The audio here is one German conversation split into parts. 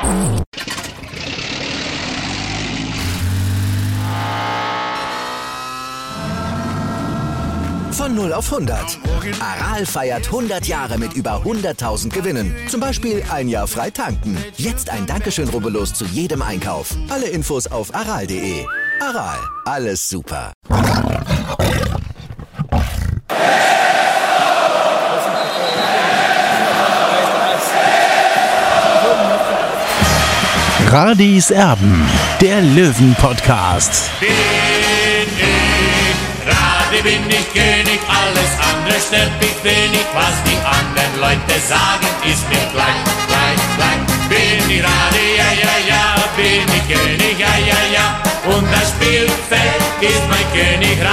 Von 0 auf 100. Aral feiert 100 Jahre mit über 100.000 Gewinnen. Zum Beispiel ein Jahr frei tanken. Jetzt ein Dankeschön, rubbellos zu jedem Einkauf. Alle Infos auf aral.de. Aral, alles super. Radis Erben, der Löwen-Podcast. Bin ich König, alles andere stört mich wenig. Was die anderen Leute sagen, ist mir gleich. Bin ich Rade, ja, bin ich König, ja. Und das Spielfeld ist mein Königreich.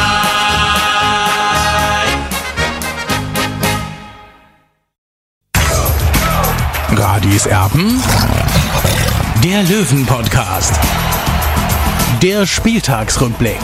Radis Erben, der Löwen-Podcast. Der Spieltagsrückblick.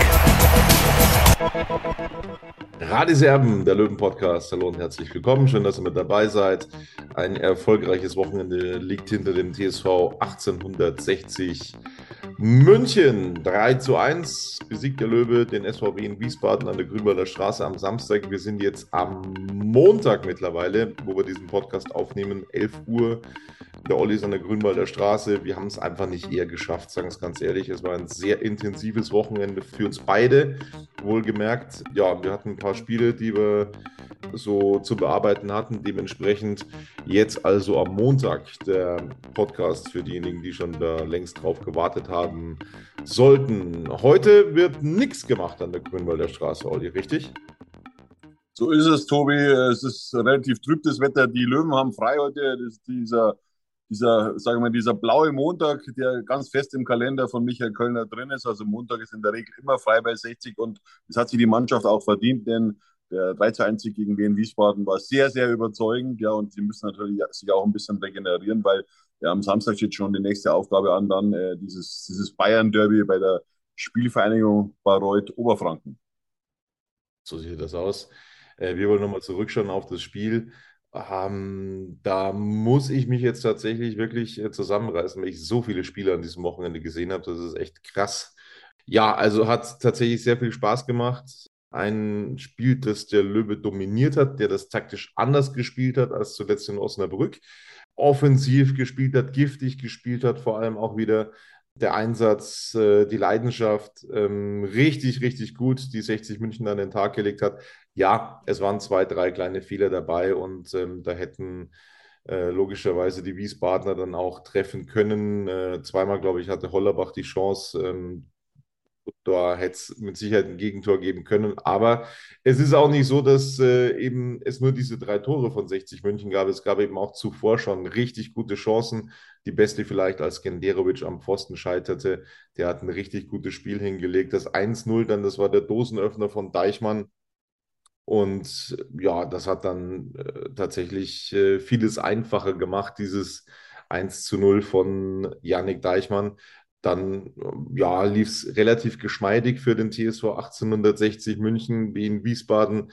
Radis Erben, der Löwen-Podcast. Hallo und herzlich willkommen. Schön, dass ihr mit dabei seid. Ein erfolgreiches Wochenende liegt hinter dem TSV 1860 München. 3:1 besiegt der Löwe den SVW in Wiesbaden an der Grünwalder Straße am Samstag. Wir sind jetzt am Montag mittlerweile, wo wir diesen Podcast aufnehmen, 11 Uhr. Der Olli ist an der Grünwalder Straße. Wir haben es einfach nicht eher geschafft, sagen es ganz ehrlich. Es war ein sehr intensives Wochenende für uns beide. Wohlgemerkt, ja, wir hatten ein paar Spiele, die wir so zu bearbeiten hatten. Dementsprechend jetzt also am Montag der Podcast für diejenigen, die schon da längst drauf gewartet haben sollten. Heute wird nichts gemacht an der Grünwalder Straße, Olli, richtig? So ist es, Tobi. Es ist relativ trübes Wetter. Die Löwen haben frei heute. Das ist dieser blaue Montag, der ganz fest im Kalender von Michael Kölner drin ist. Also Montag ist in der Regel immer frei bei 60 und das hat sich die Mannschaft auch verdient, denn der 3:1 gegen Wien Wiesbaden war sehr, sehr überzeugend. Ja, und sie müssen natürlich sich auch ein bisschen regenerieren, weil ja, am Samstag steht schon die nächste Aufgabe an, dann dieses Bayern-Derby bei der Spielvereinigung Bayreuth Oberfranken. So sieht das aus. Wir wollen nochmal zurückschauen auf das Spiel. Da muss ich mich jetzt tatsächlich wirklich zusammenreißen, weil ich so viele Spiele an diesem Wochenende gesehen habe. Das ist echt krass. Ja, also hat tatsächlich sehr viel Spaß gemacht. Ein Spiel, das der Löwe dominiert hat, der das taktisch anders gespielt hat als zuletzt in Osnabrück. Offensiv gespielt hat, giftig gespielt hat, vor allem auch wieder der Einsatz, die Leidenschaft, richtig, richtig gut, die 60 München an den Tag gelegt hat. Ja, es waren 2, 3 kleine Fehler dabei und da hätten logischerweise die Wiesbadener dann auch treffen können. Zweimal, glaube ich, hatte Hollerbach die Chance. Da hätte es mit Sicherheit ein Gegentor geben können. Aber es ist auch nicht so, dass eben es nur diese 3 Tore von 60 München gab. Es gab eben auch zuvor schon richtig gute Chancen. Die beste vielleicht, als Skenderovic am Pfosten scheiterte. Der hat ein richtig gutes Spiel hingelegt. Das 1:0 dann, das war der Dosenöffner von Deichmann. Und ja, das hat dann tatsächlich vieles einfacher gemacht, dieses 1:0 von Yannick Deichmann. Dann ja, lief es relativ geschmeidig für den TSV 1860 München. Wien Wiesbaden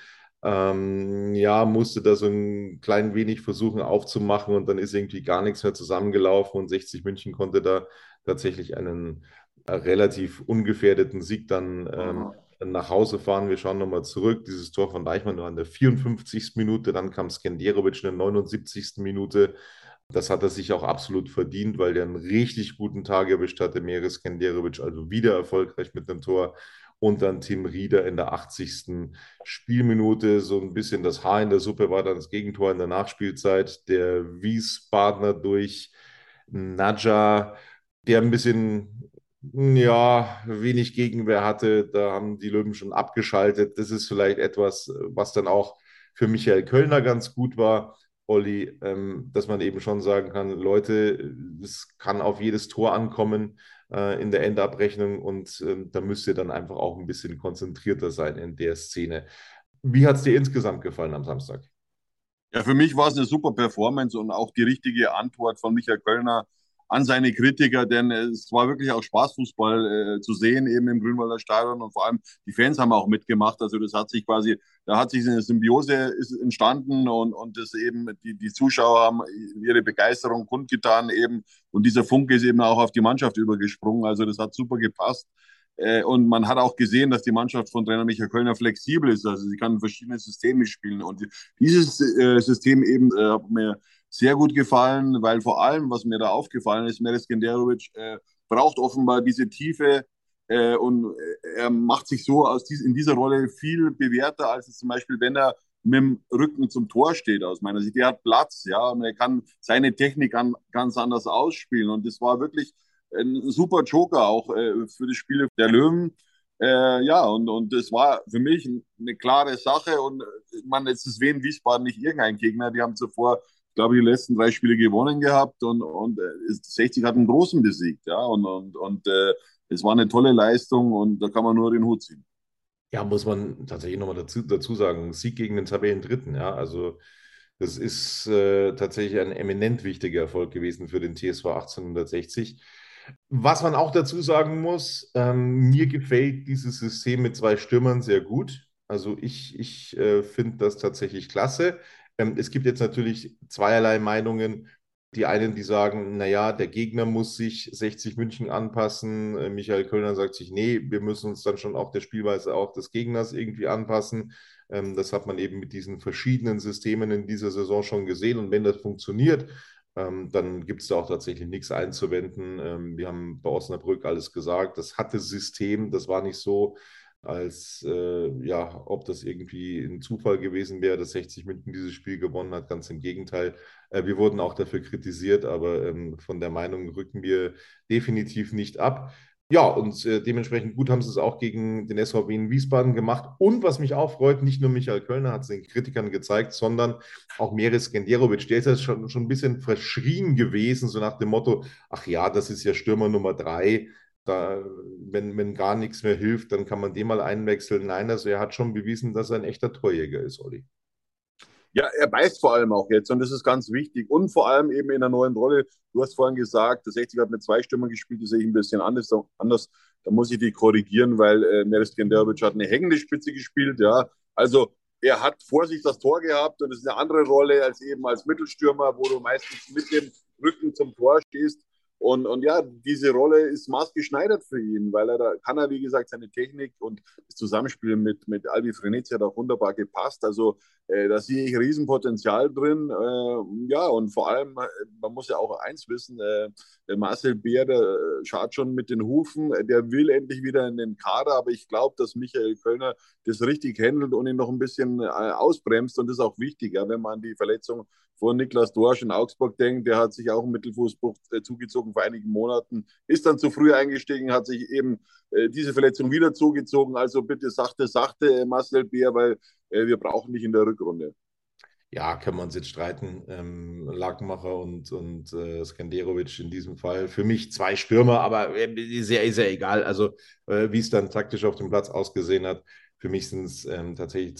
ja, musste da so ein klein wenig versuchen aufzumachen und dann ist irgendwie gar nichts mehr zusammengelaufen und 60 München konnte da tatsächlich einen relativ ungefährdeten Sieg dann nach Hause fahren. Wir schauen nochmal zurück. Dieses Tor von Deichmann war in der 54. Minute, dann kam Skenderovic in der 79. Minute. Das hat er sich auch absolut verdient, weil der einen richtig guten Tag erwischt hatte, Meris Skenderovic, also wieder erfolgreich mit einem Tor. Und dann Tim Rieder in der 80. Spielminute. So ein bisschen das Haar in der Suppe war dann das Gegentor in der Nachspielzeit. Der Wiesbadener durch Nadja, der ein bisschen, ja, wenig Gegenwehr hatte. Da haben die Löwen schon abgeschaltet. Das ist vielleicht etwas, was dann auch für Michael Kölner ganz gut war. Olli, dass man eben schon sagen kann, Leute, es kann auf jedes Tor ankommen in der Endabrechnung und da müsst ihr dann einfach auch ein bisschen konzentrierter sein in der Szene. Wie hat es dir insgesamt gefallen am Samstag? Ja, für mich war es eine super Performance und auch die richtige Antwort von Michael Kölner an seine Kritiker, denn es war wirklich auch Spaßfußball zu sehen, eben im Grünwalder Stadion, und vor allem die Fans haben auch mitgemacht. Also das hat sich quasi, da hat sich eine Symbiose ist entstanden, und das eben, die Zuschauer haben ihre Begeisterung kundgetan eben, und dieser Funke ist eben auch auf die Mannschaft übergesprungen. Also das hat super gepasst. Und man hat auch gesehen, dass die Mannschaft von Trainer Michael Kölner flexibel ist. Also sie kann verschiedene Systeme spielen. Und dieses System eben hat mir sehr gut gefallen, weil vor allem, was mir da aufgefallen ist, Meres Genderovic braucht offenbar diese Tiefe, und er macht sich so in dieser Rolle viel bewährter, als es zum Beispiel, wenn er mit dem Rücken zum Tor steht, aus meiner Sicht. Der hat Platz, ja, und er kann seine Technik ganz anders ausspielen. Und das war wirklich ein super Joker auch für das Spiel der Löwen. Ja, und das war für mich eine klare Sache. Und man, jetzt ist Wien Wiesbaden nicht irgendein Gegner. Die haben zuvor, glaube ich, die letzten 3 Spiele gewonnen gehabt, und 60 hat einen Großen besiegt. Ja, und es war eine tolle Leistung, und da kann man nur den Hut ziehen. Ja, muss man tatsächlich nochmal dazu sagen, Sieg gegen den Tabellendritten, ja, also das ist tatsächlich ein eminent wichtiger Erfolg gewesen für den TSV 1860. Was man auch dazu sagen muss, mir gefällt dieses System mit 2 Stürmern sehr gut. Also ich finde das tatsächlich klasse. Es gibt jetzt natürlich zweierlei Meinungen. Die einen, die sagen, naja, der Gegner muss sich 60 München anpassen. Michael Kölner sagt sich, nee, wir müssen uns dann schon auch der Spielweise auch des Gegners irgendwie anpassen. Das hat man eben mit diesen verschiedenen Systemen in dieser Saison schon gesehen. Und wenn das funktioniert, dann gibt es da auch tatsächlich nichts einzuwenden. Wir haben bei Osnabrück alles gesagt. Das hatte System, das war nicht so, als ja, ob das irgendwie ein Zufall gewesen wäre, dass 60 München dieses Spiel gewonnen hat. Ganz im Gegenteil. Wir wurden auch dafür kritisiert, aber von der Meinung rücken wir definitiv nicht ab. Ja, und dementsprechend gut haben sie es auch gegen den SVW in Wiesbaden gemacht. Und was mich auch freut, nicht nur Michael Kölner hat es den Kritikern gezeigt, sondern auch Meres Genderovic. Der ist ja schon ein bisschen verschrien gewesen, so nach dem Motto, ach ja, das ist ja Stürmer Nummer 3. Da, wenn gar nichts mehr hilft, dann kann man den mal einwechseln. Nein, also er hat schon bewiesen, dass er ein echter Torjäger ist, Olli. Ja, er beißt vor allem auch jetzt, und das ist ganz wichtig. Und vor allem eben in der neuen Rolle. Du hast vorhin gesagt, der 60 hat mit 2 Stürmern gespielt, das sehe ich ein bisschen anders. Da muss ich die korrigieren, weil Meres Genderovic hat eine hängende Spitze gespielt. Ja, also er hat vor sich das Tor gehabt, und das ist eine andere Rolle als eben als Mittelstürmer, wo du meistens mit dem Rücken zum Tor stehst. Und ja, diese Rolle ist maßgeschneidert für ihn, weil da kann er, wie gesagt, seine Technik und das Zusammenspiel mit Albi Frenetzi hat auch wunderbar gepasst. Also da sehe ich Riesenpotenzial drin. Ja, und vor allem, man muss ja auch eins wissen, der Marcel Beer, der schaut schon mit den Hufen, der will endlich wieder in den Kader, aber ich glaube, dass Michael Kölner das richtig handelt und ihn noch ein bisschen ausbremst, und das ist auch wichtig, ja, wenn man an die Verletzung von Niklas Dorsch in Augsburg denkt, der hat sich auch einen Mittelfußbruch zugezogen vor einigen Monaten, ist dann zu früh eingestiegen, hat sich eben diese Verletzung wieder zugezogen. Also bitte sachte, Marcel Beer, weil wir brauchen dich in der Rückrunde. Ja, kann man uns jetzt streiten. Lakenmacher und Skenderovic in diesem Fall. Für mich 2 Stürmer, aber ist ja egal. Also, wie es dann taktisch auf dem Platz ausgesehen hat. Für mich sind es tatsächlich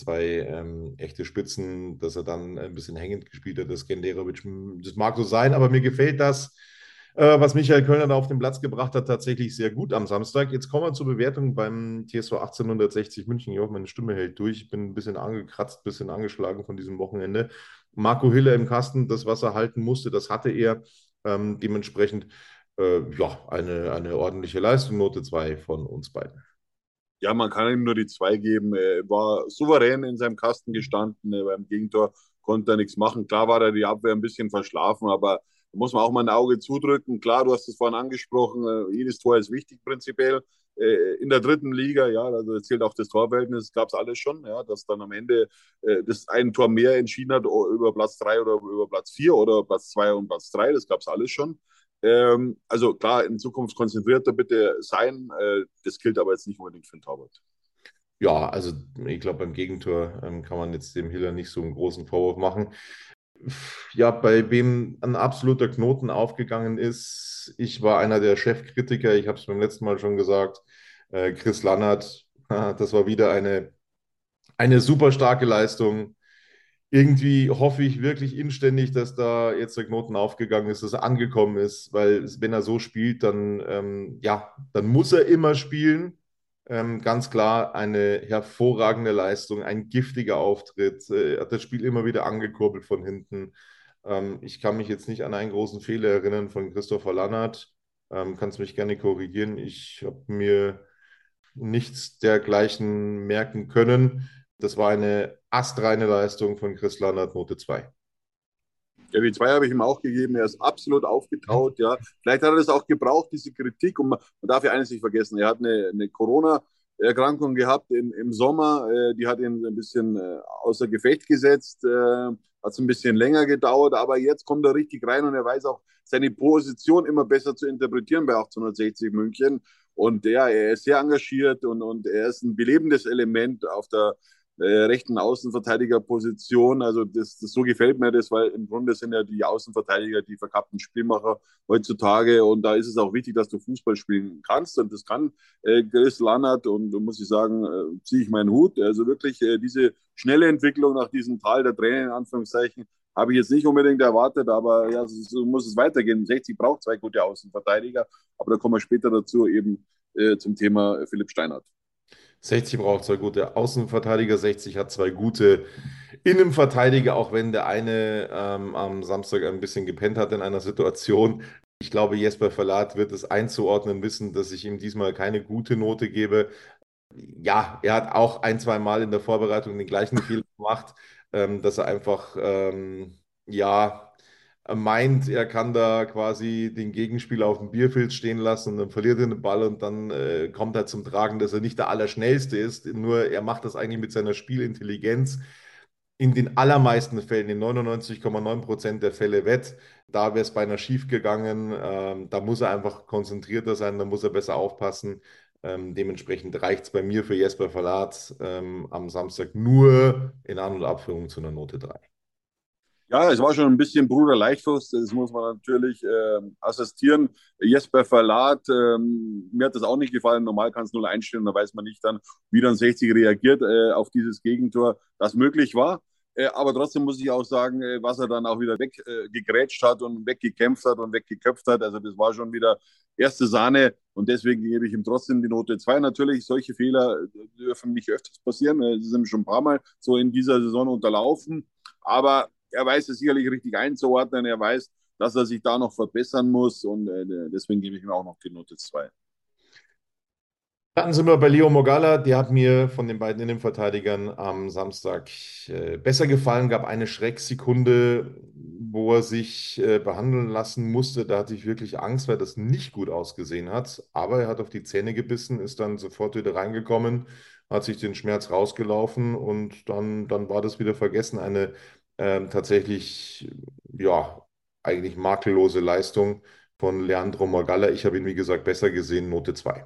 2 echte Spitzen, dass er dann ein bisschen hängend gespielt hat, das Skenderovic. Das mag so sein, aber mir gefällt das, was Michael Kölner da auf den Platz gebracht hat, tatsächlich sehr gut am Samstag. Jetzt kommen wir zur Bewertung beim TSV 1860 München. Ich hoffe, meine Stimme hält durch. Ich bin ein bisschen angekratzt, ein bisschen angeschlagen von diesem Wochenende. Marco Hiller im Kasten, das, was er halten musste, das hatte er. Dementsprechend ja, eine ordentliche Leistung, Note 2 von uns beiden. Ja, man kann ihm nur die 2 geben. Er war souverän in seinem Kasten gestanden. Beim Gegentor konnte er nichts machen. Klar war da die Abwehr ein bisschen verschlafen, aber da muss man auch mal ein Auge zudrücken. Klar, du hast es vorhin angesprochen, jedes Tor ist wichtig prinzipiell. In der dritten Liga, ja, also zählt auch das Torverhältnis, gab es alles schon, ja, dass dann am Ende das ein Tor mehr entschieden hat über Platz 3 oder über Platz 4 oder Platz 2 und Platz 3, das gab es alles schon. Also klar, in Zukunft konzentrierter bitte sein, das gilt aber jetzt nicht unbedingt für den Torwart. Ja, also ich glaube, beim Gegentor kann man jetzt dem Hiller nicht so einen großen Vorwurf machen. Ja, bei wem ein absoluter Knoten aufgegangen ist, ich war einer der Chefkritiker, ich habe es beim letzten Mal schon gesagt, Chris Lannert, das war wieder eine super starke Leistung. irgendwie hoffe ich wirklich inständig, dass da jetzt der Knoten aufgegangen ist, dass er angekommen ist, weil wenn er so spielt, dann, ja, dann muss er immer spielen. Ganz klar eine hervorragende Leistung, ein giftiger Auftritt, hat das Spiel immer wieder angekurbelt von hinten. Ich kann mich jetzt nicht an einen großen Fehler erinnern von Christopher Lannert. Kannst mich gerne korrigieren. Ich habe mir nichts dergleichen merken können. Das war eine astreine Leistung von Chris Lannert, Note 2. Ja, die zwei habe ich ihm auch gegeben. Er ist absolut aufgetaut. Ja. Vielleicht hat er das auch gebraucht, diese Kritik. Und man darf ja eines nicht vergessen: Er hat eine Corona-Erkrankung gehabt im Sommer. Die hat ihn ein bisschen außer Gefecht gesetzt. Hat es ein bisschen länger gedauert. Aber jetzt kommt er richtig rein und er weiß auch, seine Position immer besser zu interpretieren bei 1860 München. Und ja, er ist sehr engagiert und er ist ein belebendes Element auf der rechten Außenverteidigerposition. Also so gefällt mir das, weil im Grunde sind ja die Außenverteidiger die verkappten Spielmacher heutzutage und da ist es auch wichtig, dass du Fußball spielen kannst und das kann Chris Lannert und muss ich sagen, ziehe ich meinen Hut. Also wirklich diese schnelle Entwicklung nach diesem Tal der Tränen, in Anführungszeichen, habe ich jetzt nicht unbedingt erwartet, aber ja, so muss es weitergehen. 60 braucht zwei gute Außenverteidiger, aber da kommen wir später dazu eben zum Thema Philipp Steinhardt. 60 braucht zwei gute Außenverteidiger, 60 hat zwei gute Innenverteidiger, auch wenn der eine am Samstag ein bisschen gepennt hat in einer Situation. Ich glaube, Jesper Verlat wird es einzuordnen wissen, dass ich ihm diesmal keine gute Note gebe. Ja, er hat auch ein, zwei Mal in der Vorbereitung den gleichen Fehler gemacht, dass er einfach, ja, meint, er kann da quasi den Gegenspieler auf dem Bierfeld stehen lassen und dann verliert er den Ball und dann kommt er zum Tragen, dass er nicht der Allerschnellste ist, nur er macht das eigentlich mit seiner Spielintelligenz in den allermeisten Fällen, in 99,9% der Fälle wett. Da wäre es beinahe schief gegangen. Da muss er einfach konzentrierter sein, da muss er besser aufpassen. Dementsprechend reicht es bei mir für Jesper Verlat am Samstag nur in An- und Abführung zu einer Note 3. Ja, es war schon ein bisschen Bruder Leichtfuß, das muss man natürlich assistieren. Jesper Verlat, mir hat das auch nicht gefallen. Normal kann es 0 einstellen, da weiß man nicht dann, wie dann 60 reagiert auf dieses Gegentor, das möglich war. Aber trotzdem muss ich auch sagen, was er dann auch wieder weggegrätscht hat und weggekämpft hat und weggeköpft hat. Also das war schon wieder erste Sahne und deswegen gebe ich ihm trotzdem die Note 2. Natürlich, solche Fehler dürfen nicht öfters passieren. Sie sind schon ein paar Mal so in dieser Saison unterlaufen. Aber er weiß es sicherlich richtig einzuordnen. Er weiß, dass er sich da noch verbessern muss und deswegen gebe ich ihm auch noch die Note 2. Dann sind wir bei Leo Mogala. Der hat mir von den beiden Innenverteidigern am Samstag besser gefallen. Gab eine Schrecksekunde, wo er sich behandeln lassen musste. Da hatte ich wirklich Angst, weil das nicht gut ausgesehen hat. Aber er hat auf die Zähne gebissen, ist dann sofort wieder reingekommen, hat sich den Schmerz rausgelaufen und dann war das wieder vergessen. Eine tatsächlich, ja, eigentlich makellose Leistung von Leandro Mogala. Ich habe ihn, wie gesagt, besser gesehen, Note 2.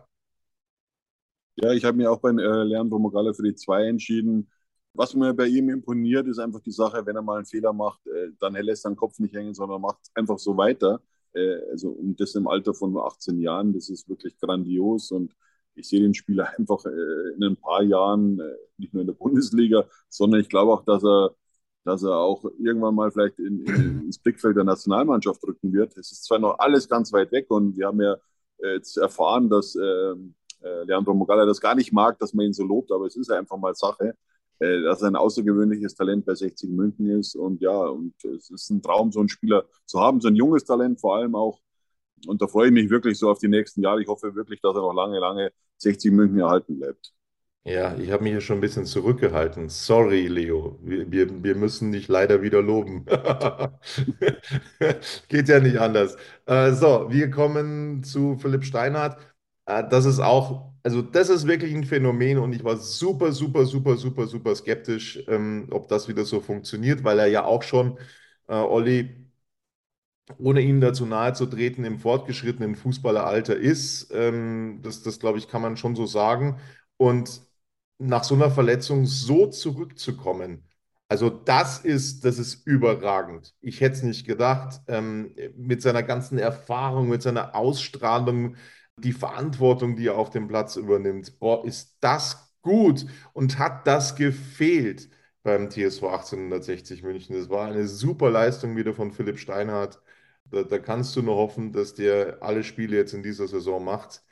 Ja, ich habe mich auch bei Leandro Mogale für die 2 entschieden. Was mir bei ihm imponiert, ist einfach die Sache, wenn er mal einen Fehler macht, dann er lässt seinen Kopf nicht hängen, sondern macht einfach so weiter. Also und das im Alter von nur 18 Jahren, das ist wirklich grandios und ich sehe den Spieler einfach in ein paar Jahren, nicht nur in der Bundesliga, sondern ich glaube auch, dass er auch irgendwann mal vielleicht ins Blickfeld der Nationalmannschaft rücken wird. Es ist zwar noch alles ganz weit weg und wir haben ja jetzt erfahren, dass Leandro Mogala das gar nicht mag, dass man ihn so lobt, aber es ist ja einfach mal Sache, dass er ein außergewöhnliches Talent bei 60 München ist und ja, und es ist ein Traum, so einen Spieler zu haben, so ein junges Talent vor allem auch und da freue ich mich wirklich so auf die nächsten Jahre. Ich hoffe wirklich, dass er noch lange, lange 60 München erhalten bleibt. Ja, ich habe mich hier schon ein bisschen zurückgehalten. Sorry, Leo. Wir müssen dich leider wieder loben. Geht ja nicht anders. So, wir kommen zu Philipp Steinhardt. Das ist auch, also das ist wirklich ein Phänomen und ich war super, super, super, super, super skeptisch, ob das wieder so funktioniert, weil er ja auch schon, Olli, ohne ihm dazu nahe zu treten, im fortgeschrittenen Fußballeralter ist. Das glaube ich, kann man schon so sagen. Und nach so einer Verletzung so zurückzukommen, also das ist überragend. Ich hätte es nicht gedacht. Mit seiner ganzen Erfahrung, mit seiner Ausstrahlung, die Verantwortung, die er auf dem Platz übernimmt, boah, ist das gut und hat das gefehlt. beim TSV 1860 München. Das war eine super Leistung wieder von Philipp Steinhardt. Da kannst du nur hoffen, dass der alle Spiele jetzt in dieser Saison macht,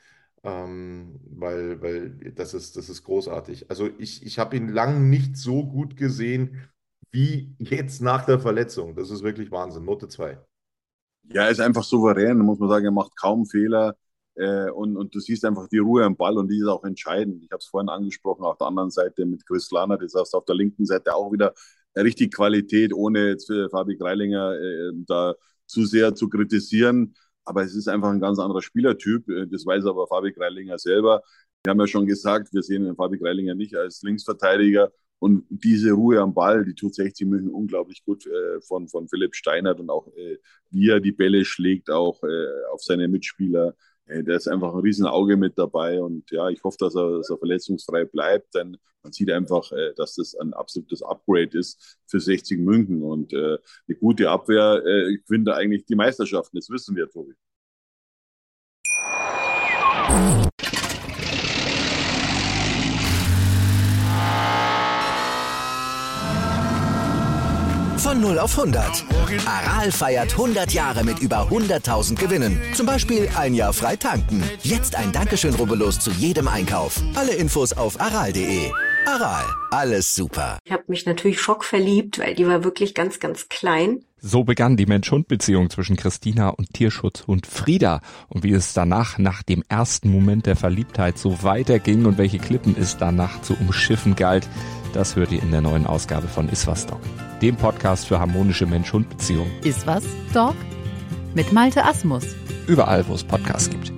weil das ist großartig. Also ich habe ihn lang nicht so gut gesehen wie jetzt nach der Verletzung. Das ist wirklich Wahnsinn. Note 2. Ja, er ist einfach souverän, muss man sagen. Er macht kaum Fehler und du siehst einfach die Ruhe am Ball und die ist auch entscheidend. Ich habe es vorhin angesprochen, auf der anderen Seite mit Chris Lahner, das heißt auf der linken Seite auch wieder richtig Qualität, ohne jetzt für Fabi Greilinger da zu sehr zu kritisieren. Aber es ist einfach ein ganz anderer Spielertyp. Das weiß aber Fabi Greilinger selber. Wir haben ja schon gesagt, wir sehen den Fabi Greilinger nicht als Linksverteidiger. Und diese Ruhe am Ball, die tut 60 München unglaublich gut von Philipp Steinert und auch wie er die Bälle schlägt, auch auf seine Mitspieler. Der ist einfach ein Riesenauge mit dabei und ja, ich hoffe, dass er verletzungsfrei bleibt, denn man sieht einfach, dass das ein absolutes Upgrade ist für 60 München und eine gute Abwehr gewinnt da eigentlich die Meisterschaften, das wissen wir, Tobi. Von 0 auf 100. Aral feiert 100 Jahre mit über 100.000 Gewinnen. Zum Beispiel ein Jahr frei tanken. Jetzt ein Dankeschön, rubbellos zu jedem Einkauf. Alle Infos auf aral.de. Aral, alles super. Ich habe mich natürlich schockverliebt, weil die war wirklich ganz, ganz klein. So begann die Mensch-Hund-Beziehung zwischen Christina und Tierschutzhund Frieda. Und wie es danach, nach dem ersten Moment der Verliebtheit, so weiterging und welche Klippen es danach zu umschiffen galt, das hört ihr in der neuen Ausgabe von Iswas Dog, dem Podcast für harmonische Mensch-Hund-Beziehungen. Iswas Dog mit Malte Asmus. Überall, wo es Podcasts gibt.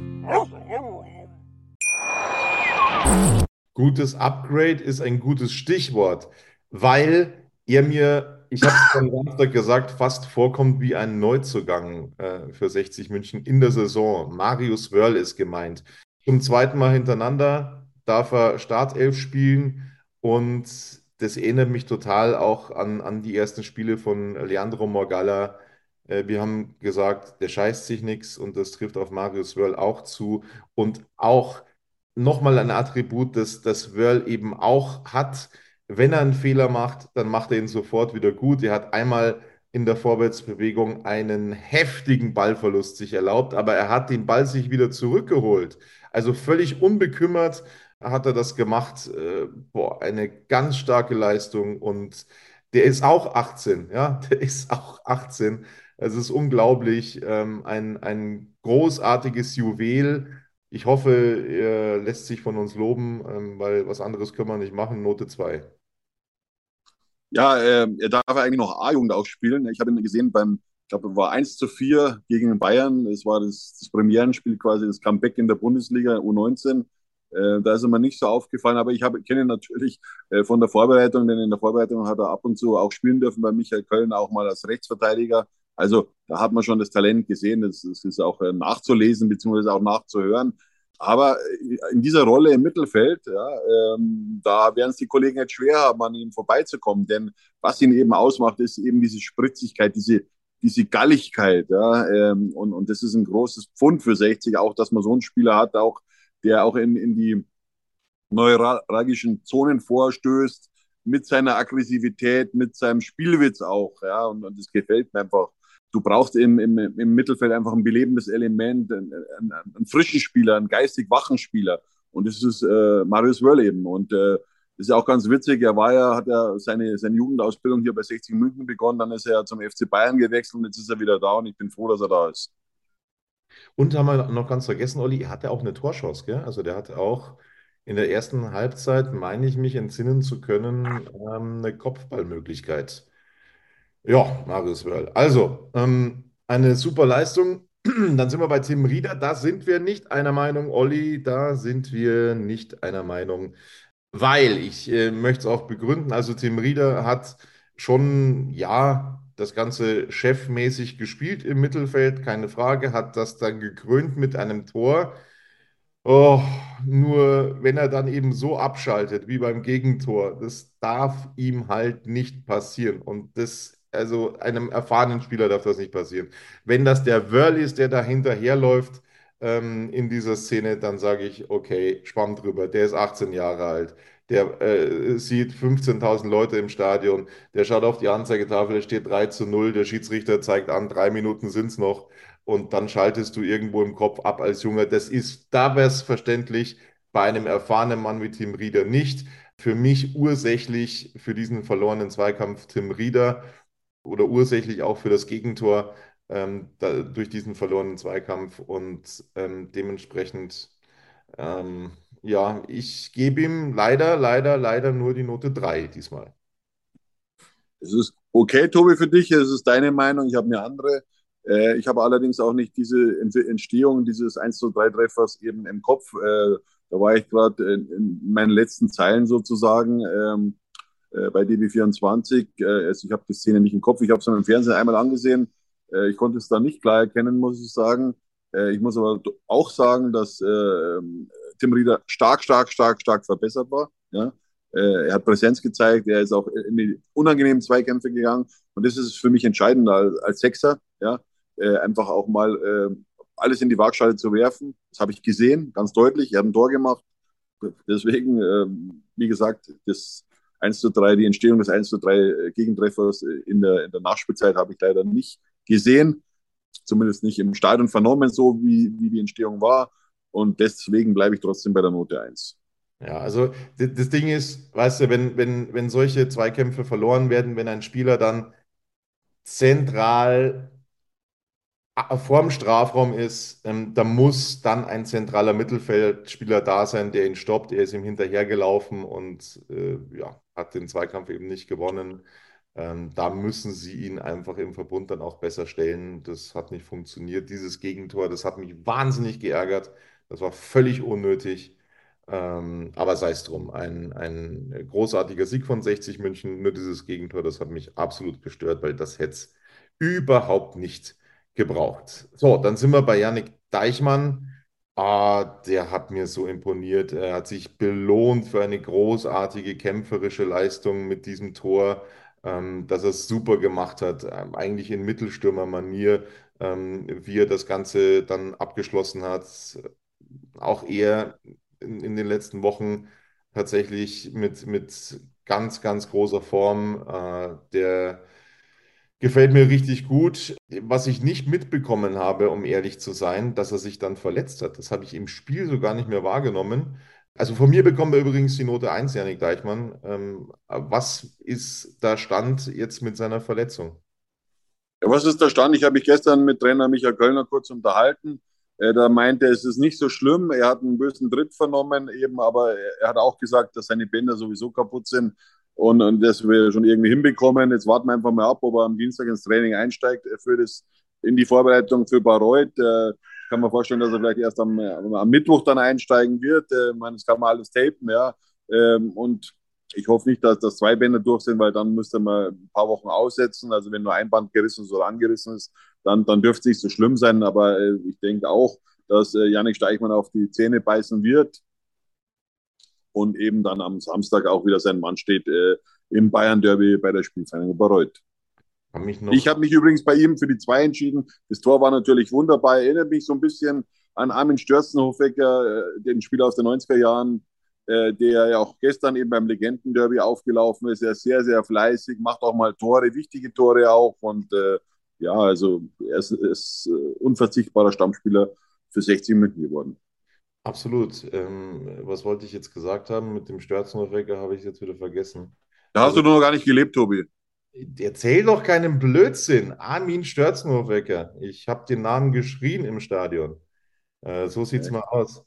Gutes Upgrade ist ein gutes Stichwort, weil ihr mir, ich habe es am Samstag gesagt, fast vorkommt wie ein Neuzugang für 60 München in der Saison. Marius Wörl ist gemeint. Zum zweiten Mal hintereinander darf er Startelf spielen und das erinnert mich total auch an die ersten Spiele von Leandro Morgalla. Wir haben gesagt, der scheißt sich nichts und das trifft auf Marius Wörl auch zu und auch nochmal ein Attribut, das Wörl eben auch hat. Wenn er einen Fehler macht, dann macht er ihn sofort wieder gut. Er hat einmal in der Vorwärtsbewegung einen heftigen Ballverlust sich erlaubt, aber er hat den Ball sich wieder zurückgeholt. Also völlig unbekümmert hat er das gemacht. Eine ganz starke Leistung und der ist auch 18, ja, der ist auch 18. Es ist unglaublich, ein großartiges Juwel. Ich hoffe, er lässt sich von uns loben, weil was anderes können wir nicht machen. Note 2. Ja, er darf eigentlich noch A-Jugend auch spielen. Ich habe ihn gesehen ich glaube, war 1:4 gegen Bayern. Es war das Premierenspiel quasi, das Comeback in der Bundesliga U19. Da ist er mir nicht so aufgefallen, aber kenne ihn natürlich von der Vorbereitung, denn in der Vorbereitung hat er ab und zu auch spielen dürfen bei Michael Köln, auch mal als Rechtsverteidiger. Also da hat man schon das Talent gesehen, das ist auch nachzulesen bzw. auch nachzuhören. Aber in dieser Rolle im Mittelfeld, ja, da werden es die Kollegen jetzt schwer haben, an ihm vorbeizukommen. Denn was ihn eben ausmacht, ist eben diese Spritzigkeit, diese Galligkeit. Ja, und das ist ein großes Pfund für 60, auch dass man so einen Spieler hat, der auch in die neuralgischen Zonen vorstößt, mit seiner Aggressivität, mit seinem Spielwitz auch. Ja, und das gefällt mir einfach. Du brauchst im Mittelfeld einfach ein belebendes Element, einen frischen Spieler, einen geistig wachen Spieler. Und das ist Marius Wörl eben. Und das ist ja auch ganz witzig. Hat ja seine Jugendausbildung hier bei 60 München begonnen. Dann ist er zum FC Bayern gewechselt und jetzt ist er wieder da. Und ich bin froh, dass er da ist. Und haben wir noch ganz vergessen, Olli, er hatte auch eine Torchance, gell? Also der hatte auch in der ersten Halbzeit, meine ich mich entsinnen zu können, eine Kopfballmöglichkeit. Ja, Marius Wörl. Also, eine super Leistung. Dann sind wir bei Tim Rieder. Da sind wir nicht einer Meinung, Olli. Da sind wir nicht einer Meinung, weil ich möchte es auch begründen. Also, Tim Rieder hat schon, ja, das Ganze chefmäßig gespielt im Mittelfeld, keine Frage, hat das dann gekrönt mit einem Tor. Oh, nur wenn er dann eben so abschaltet wie beim Gegentor, das darf ihm halt nicht passieren. Und also einem erfahrenen Spieler darf das nicht passieren. Wenn das der Wörl ist, der da hinterherläuft in dieser Szene, dann sage ich, okay, Schwamm drüber, der ist 18 Jahre alt. der sieht 15.000 Leute im Stadion, der schaut auf die Anzeigetafel, es steht 3:0, der Schiedsrichter zeigt an, 3 Minuten sind es noch und dann schaltest du irgendwo im Kopf ab als Junge. Da wäre es verständlich, bei einem erfahrenen Mann wie Tim Rieder nicht. Für mich ursächlich für diesen verlorenen Zweikampf Tim Rieder oder ursächlich auch für das Gegentor durch diesen verlorenen Zweikampf und dementsprechend, ja, ich gebe ihm leider nur die Note 3 diesmal. Es ist okay, Tobi, für dich. Es ist deine Meinung. Ich habe eine andere. Ich habe allerdings auch nicht diese Entstehung dieses 1:3 Treffers eben im Kopf. Da war ich gerade in meinen letzten Zeilen sozusagen bei DB24. Also ich habe die Szene nicht im Kopf. Ich habe es im Fernsehen einmal angesehen. Ich konnte es da nicht klar erkennen, muss ich sagen. Ich muss aber auch sagen, dass Tim Rieder stark verbessert war. Ja? Er hat Präsenz gezeigt, er ist auch in die unangenehmen Zweikämpfe gegangen. Und das ist für mich entscheidend als Sechser, ja? Einfach auch mal alles in die Waagschale zu werfen. Das habe ich gesehen, ganz deutlich. Er hat ein Tor gemacht. Deswegen, wie gesagt, das 1:3, die Entstehung des 1:3 Gegentreffers in der Nachspielzeit habe ich leider nicht gesehen. Zumindest nicht im Stadion vernommen, so wie die Entstehung war. Und deswegen bleibe ich trotzdem bei der Note 1. Ja, also das Ding ist, weißt du, wenn solche Zweikämpfe verloren werden, wenn ein Spieler dann zentral vorm Strafraum ist, da muss dann ein zentraler Mittelfeldspieler da sein, der ihn stoppt. Er ist ihm hinterhergelaufen und ja, hat den Zweikampf eben nicht gewonnen. Da müssen sie ihn einfach im Verbund dann auch besser stellen. Das hat nicht funktioniert. Dieses Gegentor, das hat mich wahnsinnig geärgert. Das war völlig unnötig. Aber sei es drum, ein großartiger Sieg von 60 München. Nur dieses Gegentor, das hat mich absolut gestört, weil das hätte es überhaupt nicht gebraucht. So, dann sind wir bei Yannick Deichmann. Der hat mir so imponiert. Er hat sich belohnt für eine großartige kämpferische Leistung mit diesem Tor, dass er es super gemacht hat, eigentlich in Mittelstürmermanier, wie er das Ganze dann abgeschlossen hat. Auch er in den letzten Wochen tatsächlich mit ganz großer Form. Der gefällt mir richtig gut. Was ich nicht mitbekommen habe, um ehrlich zu sein, dass er sich dann verletzt hat. Das habe ich im Spiel so gar nicht mehr wahrgenommen. Also von mir bekommt er übrigens die Note 1, Yannick Deichmann. Was ist der Stand jetzt mit seiner Verletzung? Ja, was ist der Stand? Ich habe mich gestern mit Trainer Michael Kölner kurz unterhalten. Da meinte er, es ist nicht so schlimm. Er hat einen bösen Tritt vernommen, eben, aber er hat auch gesagt, dass seine Bänder sowieso kaputt sind und das wir schon irgendwie hinbekommen. Jetzt warten wir einfach mal ab, ob er am Dienstag ins Training einsteigt in die Vorbereitung für Bayreuth. Kann man vorstellen, dass er vielleicht erst am Mittwoch dann einsteigen wird. Ich meine, das kann man alles tapen, ja. Und ich hoffe nicht, dass das 2 Bänder durch sind, weil dann müsste man ein paar Wochen aussetzen. Also wenn nur ein Band gerissen ist oder angerissen ist, dann dürfte es nicht so schlimm sein. Aber ich denke auch, dass Yannick Steichmann auf die Zähne beißen wird und eben dann am Samstag auch wieder sein Mann steht im Bayern-Derby bei der Spielvereinigung Bayreuth. Ich habe mich übrigens bei ihm für die 2 entschieden. Das Tor war natürlich wunderbar. Erinnert mich so ein bisschen an Armin Stürzenhofecker, den Spieler aus den 90er Jahren, der ja auch gestern eben beim Legendenderby aufgelaufen ist. Er ist sehr fleißig, macht auch mal Tore, wichtige Tore auch. Und ja, also er ist unverzichtbarer Stammspieler für 60 München geworden. Absolut. Was wollte ich jetzt gesagt haben mit dem Stürzenhofecker, habe ich jetzt wieder vergessen. Da hast du noch gar nicht gelebt, Tobi. Erzähl doch keinen Blödsinn. Armin Stürzenhofecker. Ich habe den Namen geschrien im Stadion. So sieht es mal aus.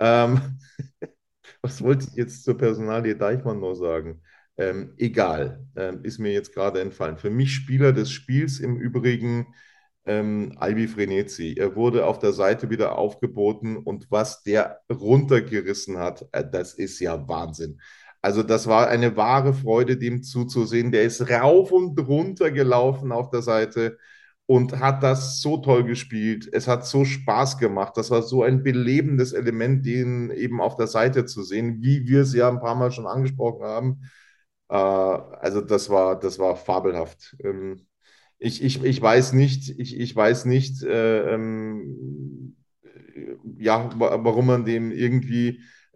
Was wollte ich jetzt zur Personalie Deichmann noch sagen? Egal, ist mir jetzt gerade entfallen. Für mich Spieler des Spiels im Übrigen Albi Frenetzi. Er wurde auf der Seite wieder aufgeboten und was der runtergerissen hat, das ist ja Wahnsinn. Also das war eine wahre Freude, dem zuzusehen. Der ist rauf und runter gelaufen auf der Seite und hat das so toll gespielt. Es hat so Spaß gemacht. Das war so ein belebendes Element, den eben auf der Seite zu sehen, wie wir es ja ein paar Mal schon angesprochen haben. Also das war fabelhaft. Ich weiß nicht, ja, warum man dem irgendwie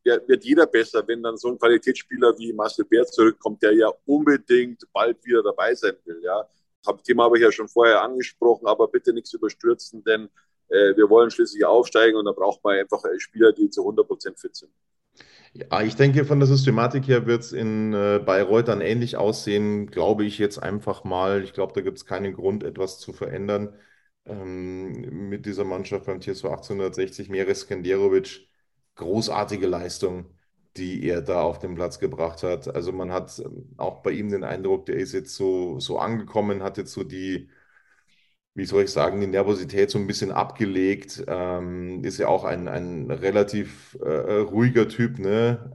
wird jeder besser, wenn dann so ein Qualitätsspieler wie Marcel Bär zurückkommt, der ja unbedingt bald wieder dabei sein will. Ja. Das Thema habe ich ja schon vorher angesprochen, aber bitte nichts überstürzen, denn wir wollen schließlich aufsteigen und da braucht man einfach Spieler, die zu 100% fit sind. Ja, ich denke, von der Systematik her wird es in Bayreuth dann ähnlich aussehen, glaube ich jetzt einfach mal. Ich glaube, da gibt es keinen Grund, etwas zu verändern mit dieser Mannschaft beim TSV 1860. Mires Skenderovic, großartige Leistung, die er da auf den Platz gebracht hat. Also man hat auch bei ihm den Eindruck, der ist jetzt so angekommen, hat jetzt so die, wie soll ich sagen, die Nervosität so ein bisschen abgelegt. Ist ja auch ein relativ ruhiger Typ, ne?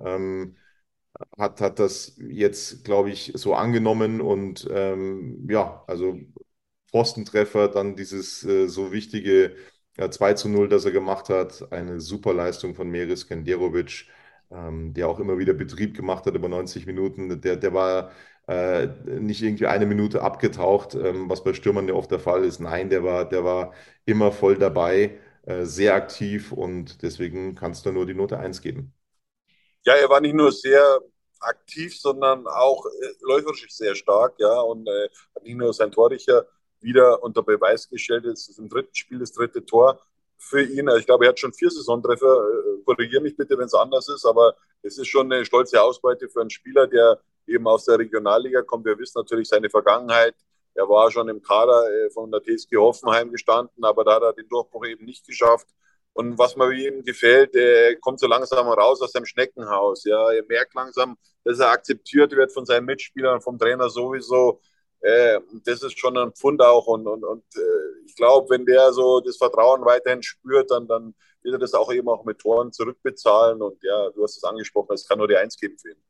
Hat das jetzt, glaube ich, so angenommen und ja, also Pfostentreffer, dann dieses so wichtige 2:0, das er gemacht hat. Eine super Leistung von Mires Skenderovic, der auch immer wieder Betrieb gemacht hat über 90 Minuten. Der war nicht irgendwie eine Minute abgetaucht, was bei Stürmern ja oft der Fall ist. Nein, der war immer voll dabei, sehr aktiv und deswegen kannst du nur die Note 1 geben. Ja, er war nicht nur sehr aktiv, sondern auch läuferisch sehr stark, ja, und hat nicht nur sein Torrichter wieder unter Beweis gestellt. Es ist im dritten Spiel das dritte Tor für ihn. Also ich glaube, er hat schon 4 Saisontreffer. Korrigiere mich bitte, wenn es anders ist, aber es ist schon eine stolze Ausbeute für einen Spieler, der eben aus der Regionalliga kommt. Wir wissen natürlich seine Vergangenheit. Er war schon im Kader von der TSG Hoffenheim gestanden, aber da hat er den Durchbruch eben nicht geschafft. Und was mir ihm gefällt, er kommt so langsam raus aus seinem Schneckenhaus. Ja, er merkt langsam, dass er akzeptiert wird von seinen Mitspielern, vom Trainer sowieso. Das ist schon ein Pfund auch. Und ich glaube, wenn der so das Vertrauen weiterhin spürt, dann wird er das auch eben auch mit Toren zurückbezahlen. Und ja, du hast es angesprochen, es kann nur die 1 geben für ihn.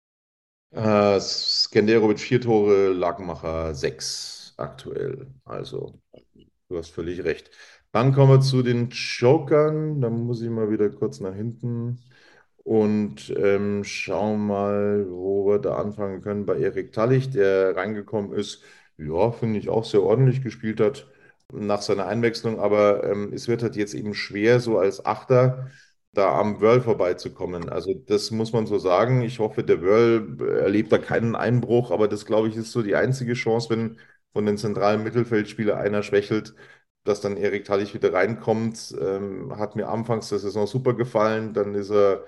Skenderovic 4 Tore, Lackmacher 6 aktuell. Also, du hast völlig recht. Dann kommen wir zu den Jokern. Da muss ich mal wieder kurz nach hinten und schauen mal, wo wir da anfangen können. Bei Erik Tallich, der reingekommen ist, ja, finde ich auch sehr ordentlich gespielt hat nach seiner Einwechslung, aber es wird halt jetzt eben schwer, so als Achter da am Wörl vorbeizukommen. Also das muss man so sagen. Ich hoffe, der Wörl erlebt da keinen Einbruch, aber das, glaube ich, ist so die einzige Chance, wenn von den zentralen Mittelfeldspielern einer schwächelt, dass dann Erik Tallich wieder reinkommt. Hat mir anfangs der Saison super gefallen. Dann ist er,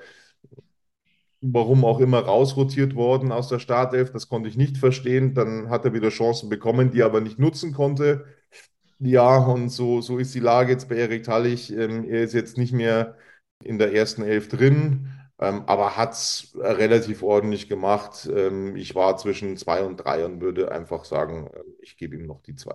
warum auch immer, rausrotiert worden aus der Startelf. Das konnte ich nicht verstehen. Dann hat er wieder Chancen bekommen, die er aber nicht nutzen konnte. Ja, und so ist die Lage jetzt bei Erik Tallich. Er ist jetzt nicht mehr in der ersten Elf drin, aber hat es relativ ordentlich gemacht. Ich war zwischen 2 und 3 und würde einfach sagen, ich gebe ihm noch die 2.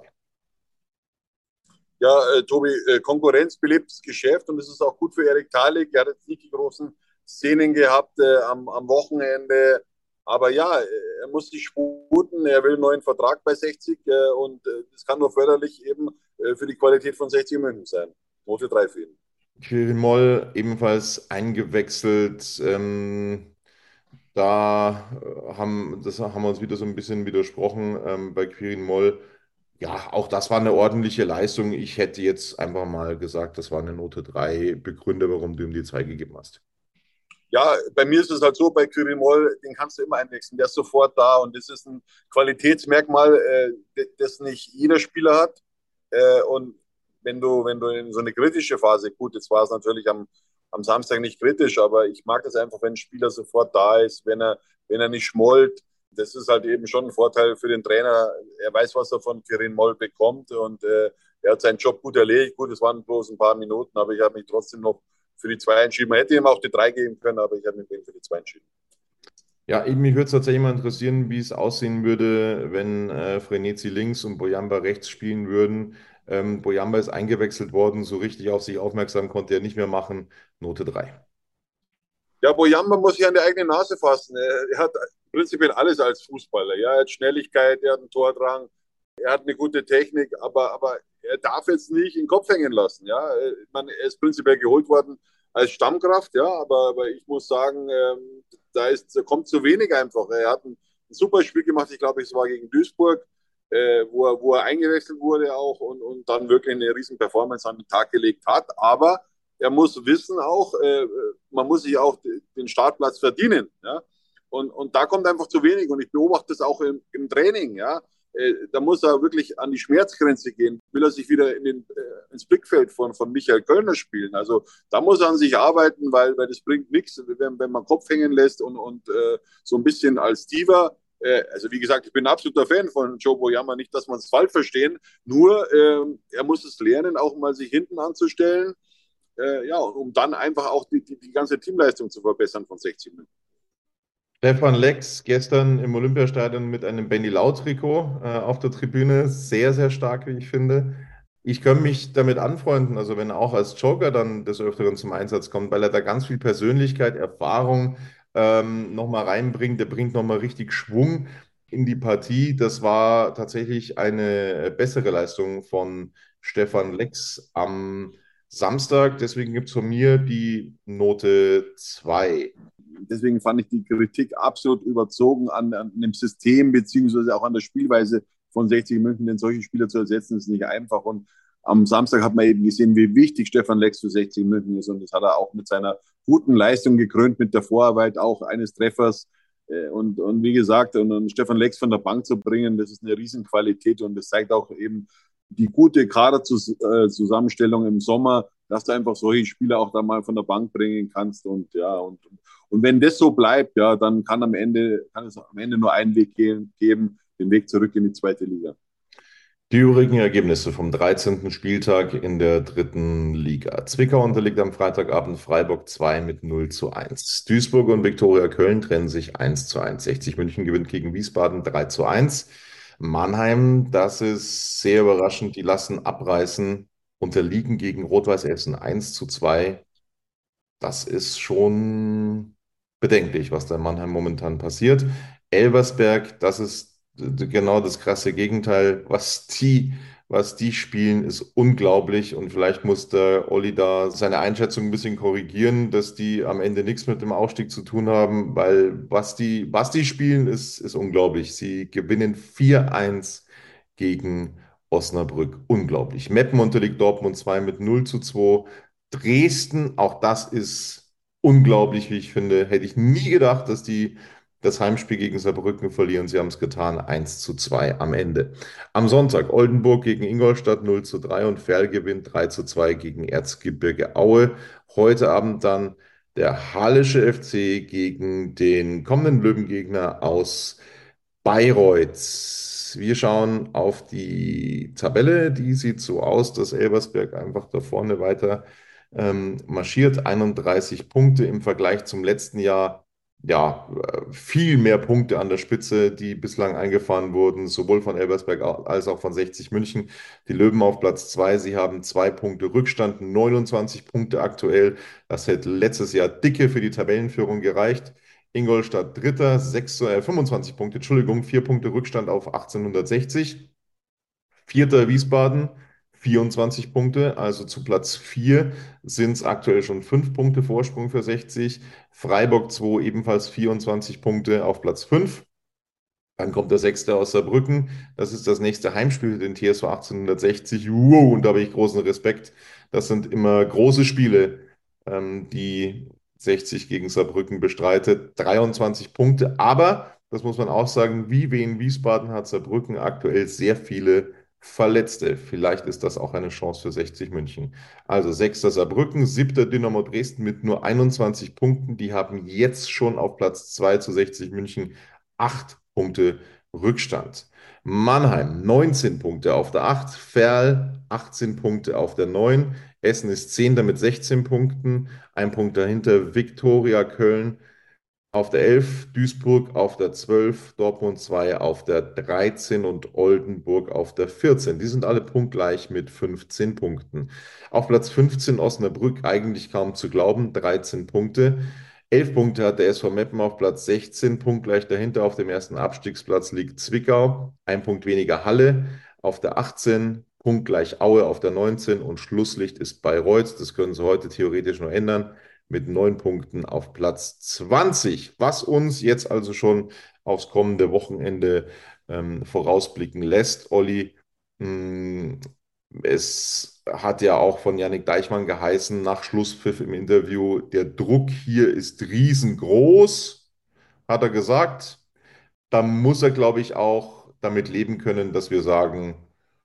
Ja, Tobi, Konkurrenz belebt das Geschäft und es ist auch gut für Erik Tallich. Er hat jetzt nicht die großen Szenen gehabt am Wochenende. Aber ja, er muss sich sputen. Er will einen neuen Vertrag bei 60 und das kann nur förderlich eben für die Qualität von 60 München sein. Note 3 für ihn. Quirin Moll ebenfalls eingewechselt. Das haben wir uns wieder so ein bisschen widersprochen bei Quirin Moll. Ja, auch das war eine ordentliche Leistung. Ich hätte jetzt einfach mal gesagt, das war eine Note 3. Begründe, warum du ihm die 2 gegeben hast. Ja, bei mir ist es halt so, bei Quirin Moll, den kannst du immer einwechseln. Der ist sofort da und das ist ein Qualitätsmerkmal, das nicht jeder Spieler hat. Und wenn du in so eine kritische Phase, gut, jetzt war es natürlich am Samstag nicht kritisch, aber ich mag das einfach, wenn ein Spieler sofort da ist, wenn er nicht schmollt. Das ist halt eben schon ein Vorteil für den Trainer. Er weiß, was er von Quirin Moll bekommt und er hat seinen Job gut erledigt. Gut, es waren bloß ein paar Minuten, aber ich habe mich trotzdem noch für die 2 entschieden. Man hätte ihm auch die 3 geben können, aber ich habe mich für die 2 entschieden. Ja, eben, mich würde es tatsächlich mal interessieren, wie es aussehen würde, wenn Frenetzi links und Boyamba rechts spielen würden. Boyamba ist eingewechselt worden, so richtig auf sich aufmerksam konnte er nicht mehr machen. Note 3. Ja, Boyamba muss sich an die eigene Nase fassen. Er hat prinzipiell alles als Fußballer. Ja, er hat Schnelligkeit, er hat einen Tordrang, er hat eine gute Technik, aber er darf jetzt nicht in den Kopf hängen lassen. Ja, er ist prinzipiell geholt worden als Stammkraft, ja, aber ich muss sagen, da kommt zu wenig einfach. Er hat ein super Spiel gemacht, ich glaube, es war gegen Duisburg, wo er eingewechselt wurde auch und dann wirklich eine riesen Performance an den Tag gelegt hat. Aber er muss wissen auch, man muss sich auch den Startplatz verdienen. Ja? Und da kommt einfach zu wenig. Und ich beobachte das auch im Training. Ja? Da muss er wirklich an die Schmerzgrenze gehen. Will er sich wieder ins Blickfeld von Michael Kölner spielen? Also da muss er an sich arbeiten, weil das bringt nichts, wenn man Kopf hängen lässt und so ein bisschen als Diva. Also wie gesagt, ich bin ein absoluter Fan von Joe Boyama, nicht, dass man es falsch verstehen. Nur er muss es lernen, auch mal sich hinten anzustellen, ja, um dann einfach auch die ganze Teamleistung zu verbessern von 60 Minuten. Stefan Lex gestern im Olympiastadion mit einem Benny Lau-Trikot auf der Tribüne. Sehr, sehr stark, wie ich finde. Ich kann mich damit anfreunden, also wenn er auch als Joker dann des Öfteren zum Einsatz kommt, weil er da ganz viel Persönlichkeit, Erfahrung nochmal reinbringt. Der bringt nochmal richtig Schwung in die Partie. Das war tatsächlich eine bessere Leistung von Stefan Lex am Samstag. Deswegen gibt es von mir die Note 2. Deswegen fand ich die Kritik absolut überzogen an dem System beziehungsweise auch an der Spielweise von 60 München, denn solche Spieler zu ersetzen ist nicht einfach. Und am Samstag hat man eben gesehen, wie wichtig Stefan Lex für 60 München ist. Und das hat er auch mit seiner guten Leistung gekrönt, mit der Vorarbeit auch eines Treffers. Und wie gesagt, und Stefan Lex von der Bank zu bringen, das ist eine Riesenqualität und das zeigt auch eben die gute Kaderzusammenstellung im Sommer, dass du einfach solche Spieler auch da mal von der Bank bringen kannst. Und ja, und wenn das so bleibt, ja, dann kann es am Ende nur einen Weg geben, den Weg zurück in die zweite Liga. Die übrigen Ergebnisse vom 13. Spieltag in der dritten Liga. Zwickau unterliegt am Freitagabend Freiburg 2 mit 0:1. Duisburg und Viktoria Köln trennen sich 1:1. 60 München gewinnt gegen Wiesbaden 3:1. Mannheim, das ist sehr überraschend, die lassen abreißen, unterliegen gegen Rot-Weiß Essen 1:2. Das ist schon bedenklich, was da in Mannheim momentan passiert. Elversberg, das ist genau das krasse Gegenteil. Was die spielen, ist unglaublich. Und vielleicht muss der Olli da seine Einschätzung ein bisschen korrigieren, dass die am Ende nichts mit dem Aufstieg zu tun haben, weil was die spielen, ist unglaublich. Sie gewinnen 4:1 gegen Osnabrück. Unglaublich. Meppen unterliegt Dortmund 2 mit 0:2. Dresden, auch das ist unglaublich, wie ich finde. Hätte ich nie gedacht, dass die das Heimspiel gegen Saarbrücken verlieren. Sie haben es getan, 1:2 am Ende. Am Sonntag Oldenburg gegen Ingolstadt 0:3 und Verl gewinnt 3:2 gegen Erzgebirge Aue. Heute Abend dann der Hallische FC gegen den kommenden Löwengegner aus Bayreuth. Wir schauen auf die Tabelle. Die sieht so aus, dass Elversberg einfach da vorne weiter marschiert. 31 Punkte im Vergleich zum letzten Jahr. Ja, viel mehr Punkte an der Spitze, die bislang eingefahren wurden, sowohl von Elversberg als auch von 60 München. Die Löwen auf Platz 2. Sie haben 2 Punkte Rückstand, 29 Punkte aktuell. Das hätte letztes Jahr dicke für die Tabellenführung gereicht. Ingolstadt Dritter, 25 Punkte, Entschuldigung, 4 Punkte Rückstand auf 1860. Vierter Wiesbaden, 24 Punkte, also zu Platz 4 sind es aktuell schon 5 Punkte Vorsprung für 60. Freiburg 2 ebenfalls 24 Punkte auf Platz 5. Dann kommt der Sechste aus Saarbrücken. Das ist das nächste Heimspiel für den TSV 1860. Wow, und da habe ich großen Respekt. Das sind immer große Spiele, die 60 gegen Saarbrücken bestreitet. 23 Punkte, aber, das muss man auch sagen, wie Wien Wiesbaden hat Saarbrücken aktuell sehr viele Verletzte. Vielleicht ist das auch eine Chance für 60 München. Also 6. Saarbrücken, 7. Dynamo Dresden mit nur 21 Punkten. Die haben jetzt schon auf Platz 2 zu 60 München 8 Punkte Rückstand. Mannheim 19 Punkte auf der 8, Verl 18 Punkte auf der 9, Essen ist 10. mit 16 Punkten, ein Punkt dahinter Viktoria Köln auf der 11, Duisburg auf der 12, Dortmund 2 auf der 13 und Oldenburg auf der 14. Die sind alle punktgleich mit 15 Punkten. Auf Platz 15 Osnabrück eigentlich kaum zu glauben, 13 Punkte. 11 Punkte hat der SV Meppen auf Platz 16, punktgleich dahinter auf dem ersten Abstiegsplatz liegt Zwickau, ein Punkt weniger Halle auf der 18, punktgleich Aue auf der 19 und Schlusslicht ist Bayreuth. Das können sie heute theoretisch nur ändern mit 9 Punkten auf Platz 20, was uns jetzt also schon aufs kommende Wochenende vorausblicken lässt. Olli, Es hat ja auch von Jannik Deichmann geheißen, nach Schlusspfiff im Interview, der Druck hier ist riesengroß, hat er gesagt. Da muss er, glaube ich, auch damit leben können, dass wir sagen,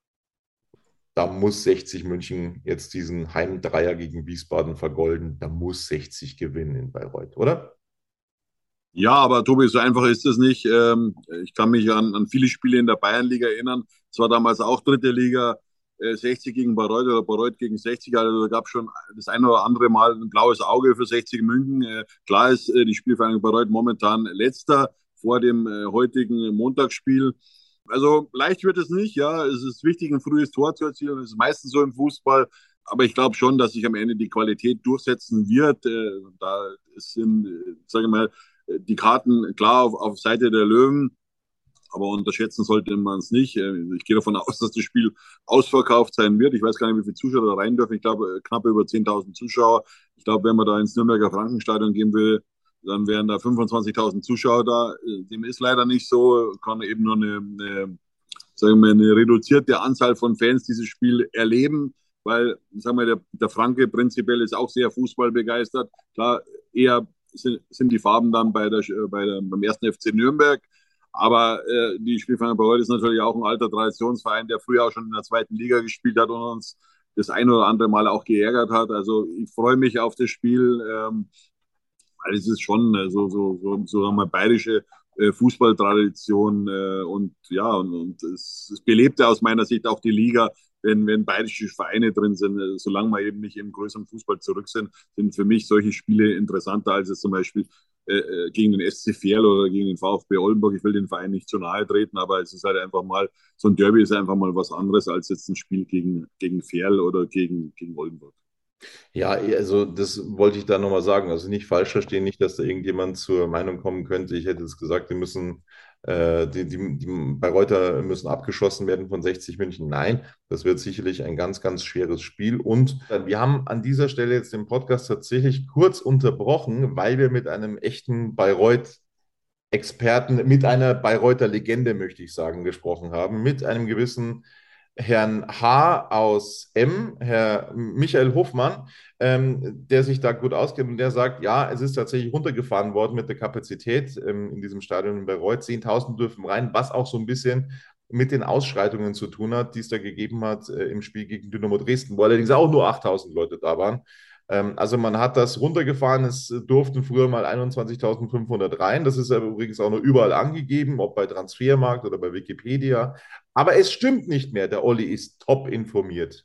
da muss 60 München jetzt diesen Heimdreier gegen Wiesbaden vergolden. Da muss 60 gewinnen in Bayreuth, oder? Ja, aber Tobi, so einfach ist es nicht. Ich kann mich an viele Spiele in der Bayernliga erinnern. Es war damals auch dritte Liga, 60 gegen Bayreuth oder Bayreuth gegen 60. Also da gab es schon das eine oder andere Mal ein blaues Auge für 60 München. Klar ist die Spielvereinigung Bayreuth momentan letzter vor dem heutigen Montagsspiel. Also leicht wird es nicht, ja. Es ist wichtig, ein frühes Tor zu erzielen. Das ist meistens so im Fußball. Aber ich glaube schon, dass sich am Ende die Qualität durchsetzen wird. Da sind, sage ich mal, die Karten klar auf Seite der Löwen, aber unterschätzen sollte man es nicht. Ich gehe davon aus, dass das Spiel ausverkauft sein wird. Ich weiß gar nicht, wie viele Zuschauer da rein dürfen. Ich glaube, knapp über 10.000 Zuschauer. Ich glaube, wenn man da ins Nürnberger Frankenstadion gehen will, dann wären da 25.000 Zuschauer da. Dem ist leider nicht so. Kann eben nur sagen wir, eine reduzierte Anzahl von Fans dieses Spiel erleben, weil, sagen wir, der Franke prinzipiell ist auch sehr fußballbegeistert. Klar, eher sind die Farben dann beim ersten FC Nürnberg. Aber die Spielvereinigung Bayreuth ist natürlich auch ein alter Traditionsverein, der früher auch schon in der zweiten Liga gespielt hat und uns das ein oder andere Mal auch geärgert hat. Also ich freue mich auf das Spiel, weil es ist schon so sagen wir, bayerische Fußballtradition und ja, und es belebt ja aus meiner Sicht auch die Liga, wenn bayerische Vereine drin sind, solange wir eben nicht im größeren Fußball zurück sind für mich solche Spiele interessanter als es zum Beispiel gegen den SC Verl oder gegen den VfB Oldenburg. Ich will den Verein nicht zu nahe treten, aber es ist halt einfach mal, so ein Derby ist einfach mal was anderes als jetzt ein Spiel gegen Verl oder gegen Oldenburg. Ja, also das wollte ich da nochmal sagen. Also nicht falsch verstehen, nicht, dass da irgendjemand zur Meinung kommen könnte. Ich hätte es gesagt, die Bayreuther müssen abgeschossen werden von 60 München. Nein, das wird sicherlich ein ganz, ganz schweres Spiel. Und wir haben an dieser Stelle jetzt den Podcast tatsächlich kurz unterbrochen, weil wir mit einem echten Bayreuth-Experten, mit einer Bayreuther Legende, möchte ich sagen, gesprochen haben, mit einem gewissen Herrn H. aus M., Herr Michael Hofmann, der sich da gut auskennt und der sagt, ja, es ist tatsächlich runtergefahren worden mit der Kapazität in diesem Stadion in Bayreuth. 10.000 dürfen rein, was auch so ein bisschen mit den Ausschreitungen zu tun hat, die es da gegeben hat im Spiel gegen Dynamo Dresden, wo allerdings auch nur 8.000 Leute da waren. Also man hat das runtergefahren, es durften früher mal 21.500 rein. Das ist ja übrigens auch noch überall angegeben, ob bei Transfermarkt oder bei Wikipedia. Aber es stimmt nicht mehr, der Olli ist top informiert.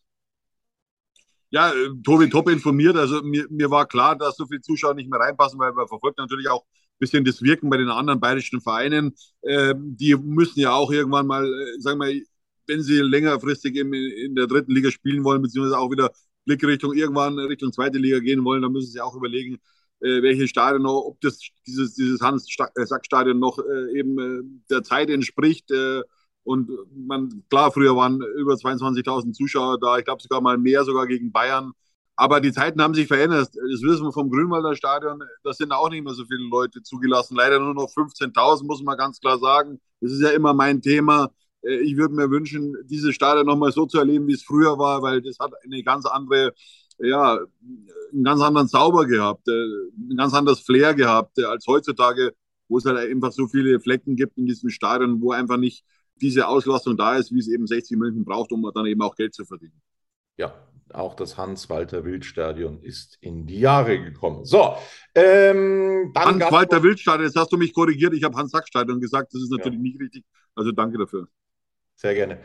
Ja, Tobi, top informiert. Also mir war klar, dass so viele Zuschauer nicht mehr reinpassen, weil man verfolgt natürlich auch ein bisschen das Wirken bei den anderen bayerischen Vereinen. Die müssen ja auch irgendwann mal, sagen wir, wenn sie längerfristig in der dritten Liga spielen wollen, beziehungsweise auch wieder Blickrichtung irgendwann Richtung zweite Liga gehen wollen, dann müssen sie auch überlegen, welche Stadion noch, ob dieses Hans-Sack-Stadion noch eben der Zeit entspricht. Und klar, früher waren über 22.000 Zuschauer da, ich glaube sogar mal mehr, sogar gegen Bayern. Aber die Zeiten haben sich verändert. Das wissen wir vom Grünwalder Stadion. Da sind auch nicht mehr so viele Leute zugelassen. Leider nur noch 15.000, muss man ganz klar sagen. Das ist ja immer mein Thema. Ich würde mir wünschen, dieses Stadion nochmal so zu erleben, wie es früher war, weil das hat eine ganz andere, ja, einen ganz anderen Zauber gehabt, ein ganz anderes Flair gehabt als heutzutage, wo es halt einfach so viele Flecken gibt in diesem Stadion, wo einfach nicht diese Auslastung da ist, wie es eben 60 München braucht, um dann eben auch Geld zu verdienen. Ja, auch das Hans-Walter-Wild-Stadion ist in die Jahre gekommen. So, Hans-Walter-Wild-Stadion, jetzt hast du mich korrigiert, ich habe Hans-Sack-Stadion gesagt, das ist natürlich nicht richtig, also danke dafür. Sehr gerne.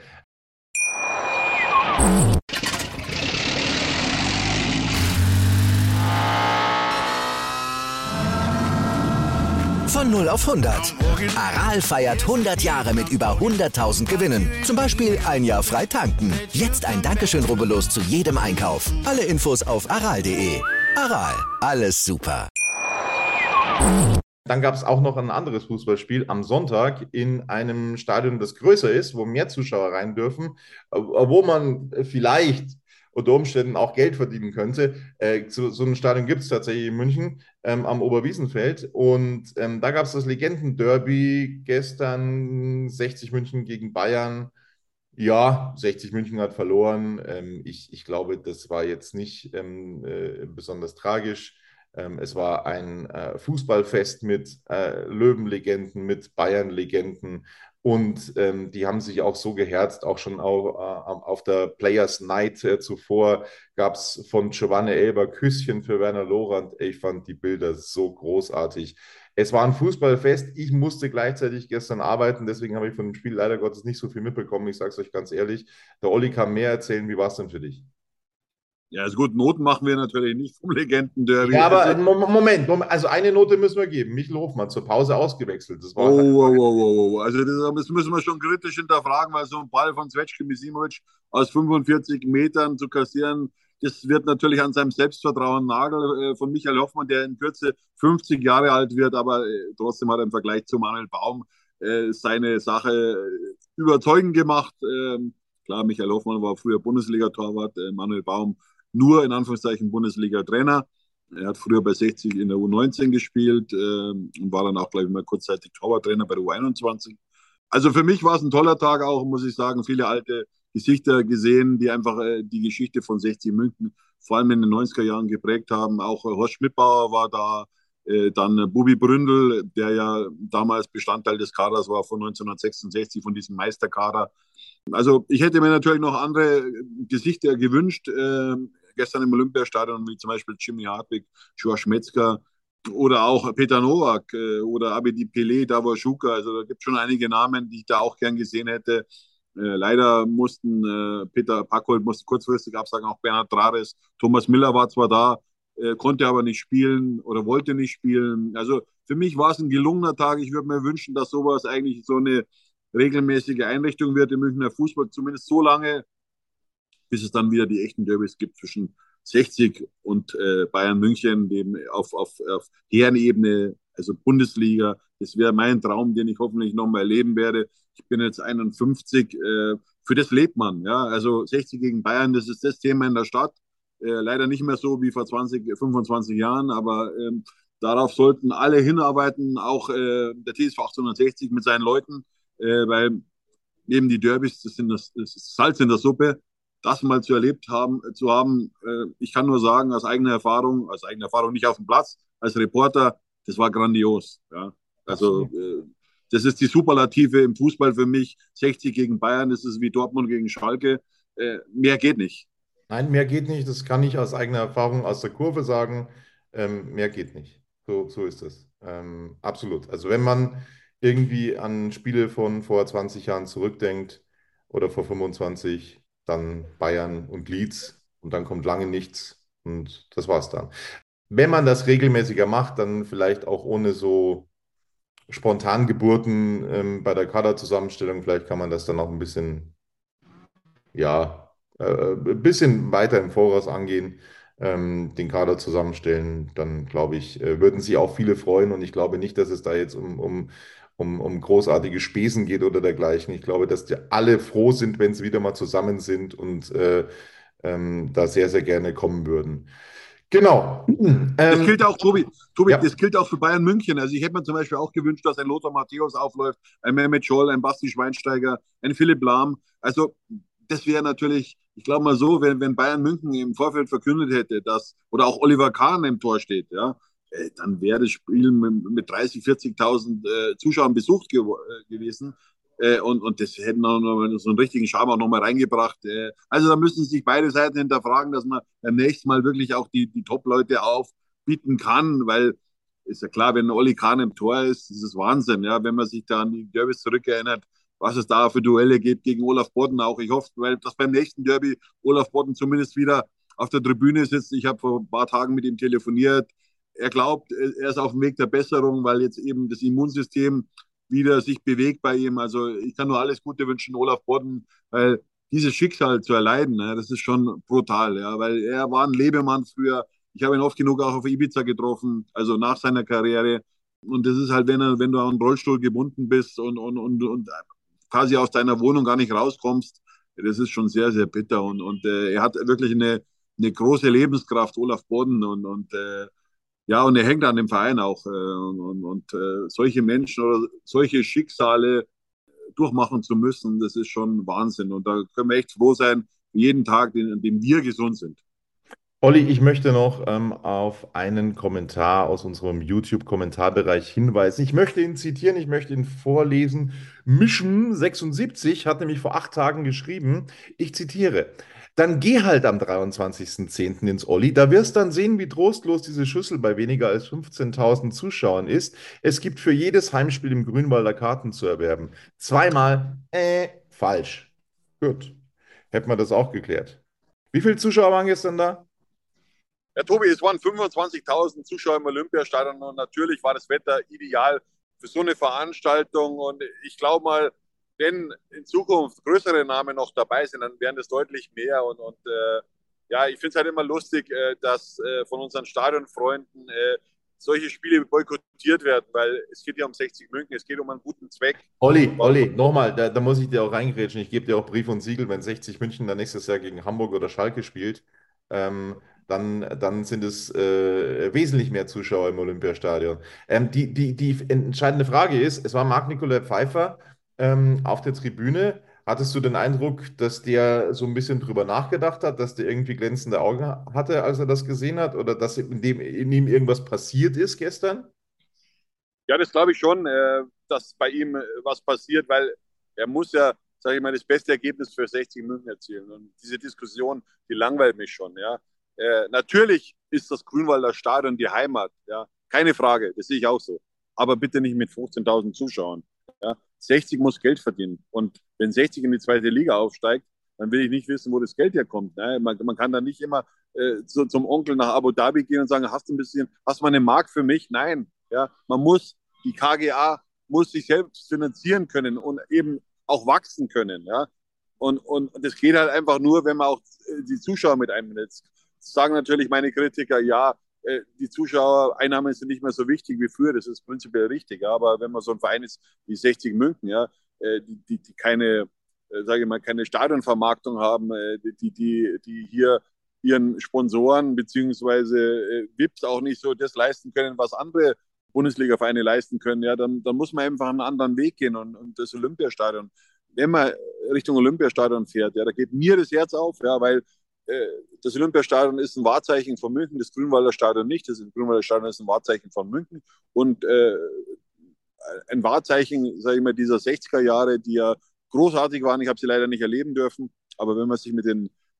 Von 0 auf 100. Aral feiert 100 Jahre mit über 100.000 Gewinnen. Zum Beispiel ein Jahr frei tanken. Jetzt ein Dankeschön, rubbellos zu jedem Einkauf. Alle Infos auf aral.de. Aral, alles super. Dann gab es auch noch ein anderes Fußballspiel am Sonntag in einem Stadion, das größer ist, wo mehr Zuschauer rein dürfen, wo man vielleicht unter Umständen auch Geld verdienen könnte. So ein Stadion gibt es tatsächlich in München am Oberwiesenfeld. Und da gab es das Legendenderby gestern, 60 München gegen Bayern. Ja, 60 München hat verloren. Ich glaube, das war jetzt nicht besonders tragisch. Es war ein Fußballfest mit Löwenlegenden, mit Bayern-Legenden und die haben sich auch so geherzt, auch schon auf der Players Night zuvor gab es von Giovanni Elber Küsschen für Werner Lorand. Ich fand die Bilder so großartig. Es war ein Fußballfest. Ich musste gleichzeitig gestern arbeiten, deswegen habe ich von dem Spiel leider Gottes nicht so viel mitbekommen. Ich sage es euch ganz ehrlich. Der Olli kann mehr erzählen. Wie war es denn für dich? Ja, ist gut, Noten machen wir natürlich nicht vom Legendenderby. Ja, aber Also, Moment, also eine Note müssen wir geben. Michel Hofmann zur Pause ausgewechselt. Das war Also das müssen wir schon kritisch hinterfragen, weil so ein Ball von Zvezko Misimovic aus 45 Metern zu kassieren, das wird natürlich an seinem Selbstvertrauen nageln von Michael Hoffmann, der in Kürze 50 Jahre alt wird, aber trotzdem hat er im Vergleich zu Manuel Baum seine Sache überzeugend gemacht. Klar, Michael Hoffmann war früher Bundesliga-Torwart, Manuel Baum nur in Anführungszeichen Bundesliga-Trainer. Er hat früher bei 60 in der U19 gespielt und war dann auch, glaube ich, mal kurzzeitig Torwarttrainer bei der U21. Also für mich war es ein toller Tag auch, muss ich sagen. Viele alte Gesichter gesehen, die einfach die Geschichte von 60 München vor allem in den 90er Jahren geprägt haben. Auch Horst Schmidbauer war da, dann Bubi Bründel, der ja damals Bestandteil des Kaders war von 1966, von diesem Meisterkader. Also ich hätte mir natürlich noch andere Gesichter gewünscht, gestern im Olympiastadion, wie zum Beispiel Jimmy Hartwig, George Metzger oder auch Peter Nowak oder Abedi Pelé, Davor Schuka. Also da gibt es schon einige Namen, die ich da auch gern gesehen hätte. Leider mussten Peter Packold musste kurzfristig absagen, auch Bernhard Trares. Thomas Miller war zwar da, konnte aber nicht spielen oder wollte nicht spielen. Also für mich war es ein gelungener Tag. Ich würde mir wünschen, dass sowas eigentlich so eine regelmäßige Einrichtung wird im Münchner Fußball, zumindest so lange, bis es dann wieder die echten Derbys gibt zwischen 60 und Bayern München, eben auf Herrenebene, also Bundesliga. Das wäre mein Traum, den ich hoffentlich nochmal erleben werde. Ich bin jetzt 51, für das lebt man. Ja? Also 60 gegen Bayern, das ist das Thema in der Stadt. Leider nicht mehr so wie vor 20, 25 Jahren, aber darauf sollten alle hinarbeiten, auch der TSV 1860 mit seinen Leuten, weil neben die Derbys, das ist Salz in der Suppe, das mal zu haben, ich kann nur sagen, aus eigener Erfahrung nicht auf dem Platz, als Reporter, das war grandios. Ja. Also das ist die Superlative im Fußball für mich. 60 gegen Bayern, das ist wie Dortmund gegen Schalke. Mehr geht nicht. Nein, mehr geht nicht. Das kann ich aus eigener Erfahrung aus der Kurve sagen. Mehr geht nicht. So ist es. Absolut. Also wenn man irgendwie an Spiele von vor 20 Jahren zurückdenkt oder vor 25, dann Bayern und Leeds und dann kommt lange nichts und das war's dann. Wenn man das regelmäßiger macht, dann vielleicht auch ohne so Spontangeburten bei der Kaderzusammenstellung, vielleicht kann man das dann auch ein bisschen, ja, ein bisschen weiter im Voraus angehen, den Kader zusammenstellen, dann glaube ich, würden sich auch viele freuen und ich glaube nicht, dass es da jetzt um großartige Spesen geht oder dergleichen. Ich glaube, dass die alle froh sind, wenn sie wieder mal zusammen sind und da sehr, sehr gerne kommen würden. Genau. Das gilt auch, Tobi, ja. Das gilt auch für Bayern München. Also ich hätte mir zum Beispiel auch gewünscht, dass ein Lothar Matthäus aufläuft, ein Mehmet Scholl, ein Basti Schweinsteiger, ein Philipp Lahm. Also das wäre natürlich, ich glaube mal so, wenn Bayern München im Vorfeld verkündet hätte, dass, oder auch Oliver Kahn im Tor steht, ja, dann wäre das Spiel mit 30.000, 40.000 Zuschauern besucht gewesen. Und das hätten auch noch so einen richtigen Charme auch nochmal reingebracht. Also da müssen sich beide Seiten hinterfragen, dass man beim nächsten Mal wirklich auch die Top-Leute aufbieten kann, weil ist ja klar, wenn Oli Kahn im Tor ist, das ist Wahnsinn, ja, wenn man sich da an die Derbys zurückerinnert, was es da für Duelle gibt gegen Olaf Bodden auch. Ich hoffe, weil das beim nächsten Derby Olaf Bodden zumindest wieder auf der Tribüne sitzt. Ich habe vor ein paar Tagen mit ihm telefoniert. Er glaubt, er ist auf dem Weg der Besserung, weil jetzt eben das Immunsystem wieder sich bewegt bei ihm. Also ich kann nur alles Gute wünschen, Olaf Bodden, weil dieses Schicksal zu erleiden, ne, das ist schon brutal, ja, weil er war ein Lebemann früher. Ich habe ihn oft genug auch auf Ibiza getroffen, also nach seiner Karriere. Und das ist halt, wenn du an einen Rollstuhl gebunden bist und quasi aus deiner Wohnung gar nicht rauskommst, das ist schon sehr, sehr bitter. Und er hat wirklich eine große Lebenskraft, Olaf Bodden. Ja, und er hängt an dem Verein auch. Solche Menschen oder solche Schicksale durchmachen zu müssen, das ist schon Wahnsinn. Und da können wir echt froh sein, jeden Tag, an dem wir gesund sind. Olli, ich möchte noch auf einen Kommentar aus unserem YouTube-Kommentarbereich hinweisen. Ich möchte ihn zitieren, ich möchte ihn vorlesen. Mission76 hat nämlich vor 8 Tagen geschrieben, ich zitiere, dann geh halt am 23.10. ins Olli, da wirst dann sehen, wie trostlos diese Schüssel bei weniger als 15.000 Zuschauern ist. Es gibt für jedes Heimspiel im Grünwalder Karten zu erwerben. Zweimal, falsch. Gut, hätten wir das auch geklärt. Wie viele Zuschauer waren gestern da? Ja, Tobi, es waren 25.000 Zuschauer im Olympiastadion und natürlich war das Wetter ideal für so eine Veranstaltung. Und ich glaube mal, wenn in Zukunft größere Namen noch dabei sind, dann wären das deutlich mehr. Ja, ich finde es halt immer lustig, dass von unseren Stadionfreunden solche Spiele boykottiert werden, weil es geht ja um 60 München, es geht um einen guten Zweck. Olli, nochmal, da muss ich dir auch reingrätschen. Ich gebe dir auch Brief und Siegel, wenn 60 München dann nächstes Jahr gegen Hamburg oder Schalke spielt. Dann sind es wesentlich mehr Zuschauer im Olympiastadion. Die entscheidende Frage ist, es war Marc-Nicolai Pfeiffer auf der Tribüne. Hattest du den Eindruck, dass der so ein bisschen drüber nachgedacht hat, dass der irgendwie glänzende Augen hatte, als er das gesehen hat, oder dass in ihm irgendwas passiert ist gestern? Ja, das glaube ich schon, dass bei ihm was passiert, weil er muss ja, sage ich mal, das beste Ergebnis für 60 München erzielen. Und diese Diskussion, die langweilt mich schon. Ja. Natürlich ist das Grünwalder Stadion die Heimat, ja, keine Frage, das sehe ich auch so. Aber bitte nicht mit 15.000 Zuschauern. Ja. 60 muss Geld verdienen. Und wenn 60 in die zweite Liga aufsteigt, dann will ich nicht wissen, wo das Geld herkommt. Ne? Man kann da nicht immer zum Onkel nach Abu Dhabi gehen und sagen, hast du mal eine Mark für mich? Nein. Ja, die KGA muss sich selbst finanzieren können und eben auch wachsen können. Ja? Und das geht halt einfach nur, wenn man auch die Zuschauer mit einbindet. Sagen natürlich meine Kritiker, ja, die Zuschauereinnahmen sind nicht mehr so wichtig wie früher, das ist prinzipiell richtig. Ja? Aber wenn man so ein Verein ist wie 60 München, ja, die keine, sage ich mal, keine Stadionvermarktung haben, die hier ihren Sponsoren beziehungsweise VIPs auch nicht so das leisten können, was andere Bundesliga-Vereine leisten können, ja, dann muss man einfach einen anderen Weg gehen und das Olympiastadion, wenn man Richtung Olympiastadion fährt, ja, da geht mir das Herz auf, ja, weil das Olympiastadion ist ein Wahrzeichen von München, das Grünwalder Stadion nicht, das Grünwalder Stadion ist ein Wahrzeichen von München und ein Wahrzeichen, sage ich mal, dieser 60er Jahre, die ja großartig waren, ich habe sie leider nicht erleben dürfen, aber wenn man sich mit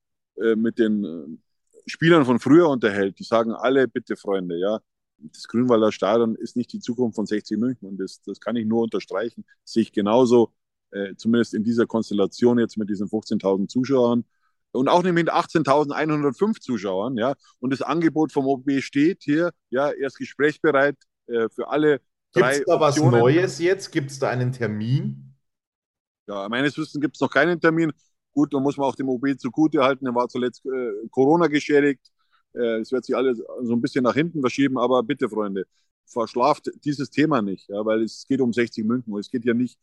den Spielern von früher unterhält, die sagen alle, bitte Freunde, ja, das Grünwalder Stadion ist nicht die Zukunft von 60 München und das kann ich nur unterstreichen. Das sehe ich genauso, zumindest in dieser Konstellation jetzt mit diesen 15.000 Zuschauern und auch nicht mit 18.105 Zuschauern. Ja. Und das Angebot vom OB steht hier, ja, er ist gesprächsbereit für alle drei Gibt es da was Optionen. Neues jetzt? Gibt es da einen Termin? Ja, meines Wissens gibt es noch keinen Termin. Gut, da muss man auch dem OB zugutehalten, er war zuletzt Corona geschädigt. Es wird sich alles so ein bisschen nach hinten verschieben, aber bitte, Freunde, verschlaft dieses Thema nicht, ja, weil es geht um 60 München. Es geht ja nicht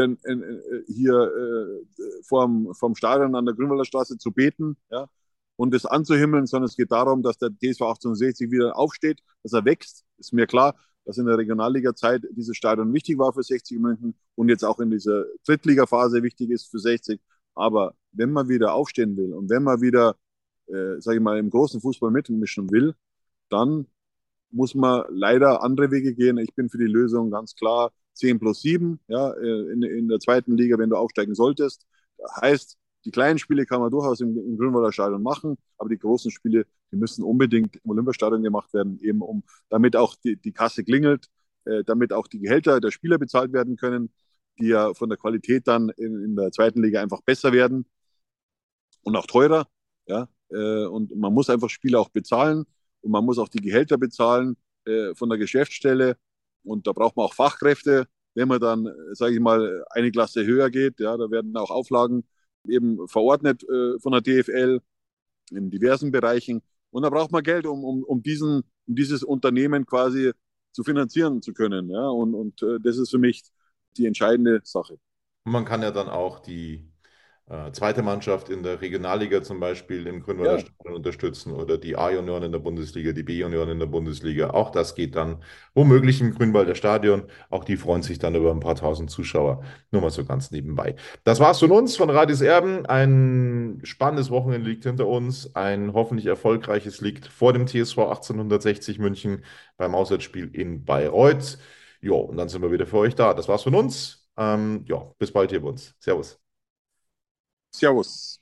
hier vorm Stadion an der Grünwalder Straße zu beten, ja, und es anzuhimmeln, sondern es geht darum, dass der TSV 1860 wieder aufsteht, dass er wächst. Ist mir klar, dass in der Regionalliga-Zeit dieses Stadion wichtig war für 60 München und jetzt auch in dieser Drittliga-Phase wichtig ist für 60. Aber wenn man wieder aufstehen will und wenn man wieder sage ich mal, im großen Fußball mitmischen will, dann muss man leider andere Wege gehen. Ich bin für die Lösung ganz klar 10+7, ja, in der zweiten Liga, wenn du aufsteigen solltest. Das heißt, die kleinen Spiele kann man durchaus im Grünwalder Stadion machen, aber die großen Spiele, die müssen unbedingt im Olympiastadion gemacht werden, eben damit auch die Kasse klingelt, damit auch die Gehälter der Spieler bezahlt werden können, die ja von der Qualität dann in der zweiten Liga einfach besser werden und auch teurer, ja. Und man muss einfach Spieler auch bezahlen und man muss auch die Gehälter bezahlen von der Geschäftsstelle und da braucht man auch Fachkräfte, wenn man dann, sage ich mal, eine Klasse höher geht, ja, da werden auch Auflagen eben verordnet von der DFL in diversen Bereichen und da braucht man Geld, um dieses Unternehmen quasi zu finanzieren zu können, ja, und das ist für mich die entscheidende Sache. Und man kann ja dann auch zweite Mannschaft in der Regionalliga zum Beispiel im Grünwalder Stadion unterstützen oder die A-Junioren in der Bundesliga, die B-Junioren in der Bundesliga. Auch das geht dann womöglich im Grünwalder Stadion. Auch die freuen sich dann über ein paar tausend Zuschauer. Nur mal so ganz nebenbei. Das war's von uns, von Radies Erben. Ein spannendes Wochenende liegt hinter uns. Ein hoffentlich erfolgreiches liegt vor dem TSV 1860 München beim Auswärtsspiel in Bayreuth. Jo, und dann sind wir wieder für euch da. Das war's von uns. Bis bald hier bei uns. Servus. Servus.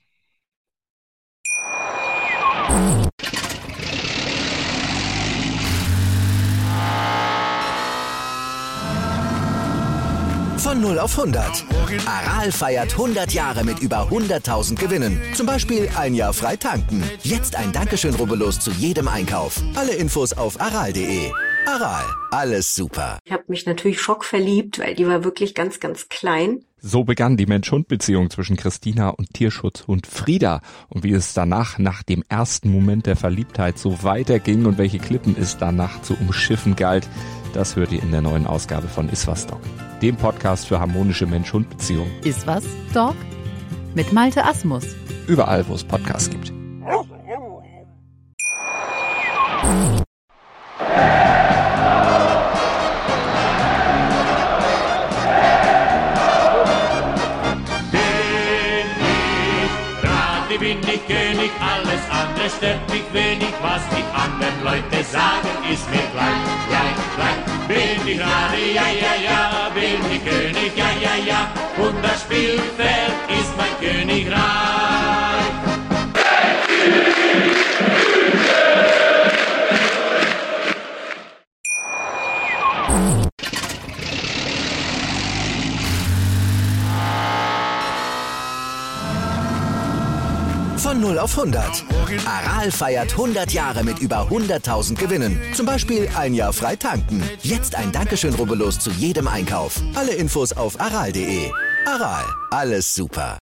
Von 0 auf 100. Aral feiert 100 Jahre mit über 100.000 Gewinnen. Zum Beispiel ein Jahr frei tanken. Jetzt ein Dankeschön, rubbellos zu jedem Einkauf. Alle Infos auf aral.de. Aral, alles super. Ich habe mich natürlich schockverliebt, weil die war wirklich ganz, ganz klein. So begann die Mensch-Hund-Beziehung zwischen Christina und Tierschutzhund Frieda. Und wie es danach, nach dem ersten Moment der Verliebtheit, so weiterging und welche Klippen es danach zu umschiffen galt, das hört ihr in der neuen Ausgabe von Iswas Dog, dem Podcast für harmonische Mensch-Hund-Beziehungen. Iswas Dog mit Malte Asmus. Überall, wo es Podcasts gibt. Bin ich König, alles andere stört mich wenig, was die anderen Leute sagen, ist mir gleich. Bin ich Rade, ja, bin ich König, ja, und das Spielfeld ist mein Königreich. Von 0 auf 100. Aral feiert 100 Jahre mit über 100.000 Gewinnen. Zum Beispiel ein Jahr frei tanken. Jetzt ein Dankeschön, rubbellos zu jedem Einkauf. Alle Infos auf aral.de. Aral, alles super.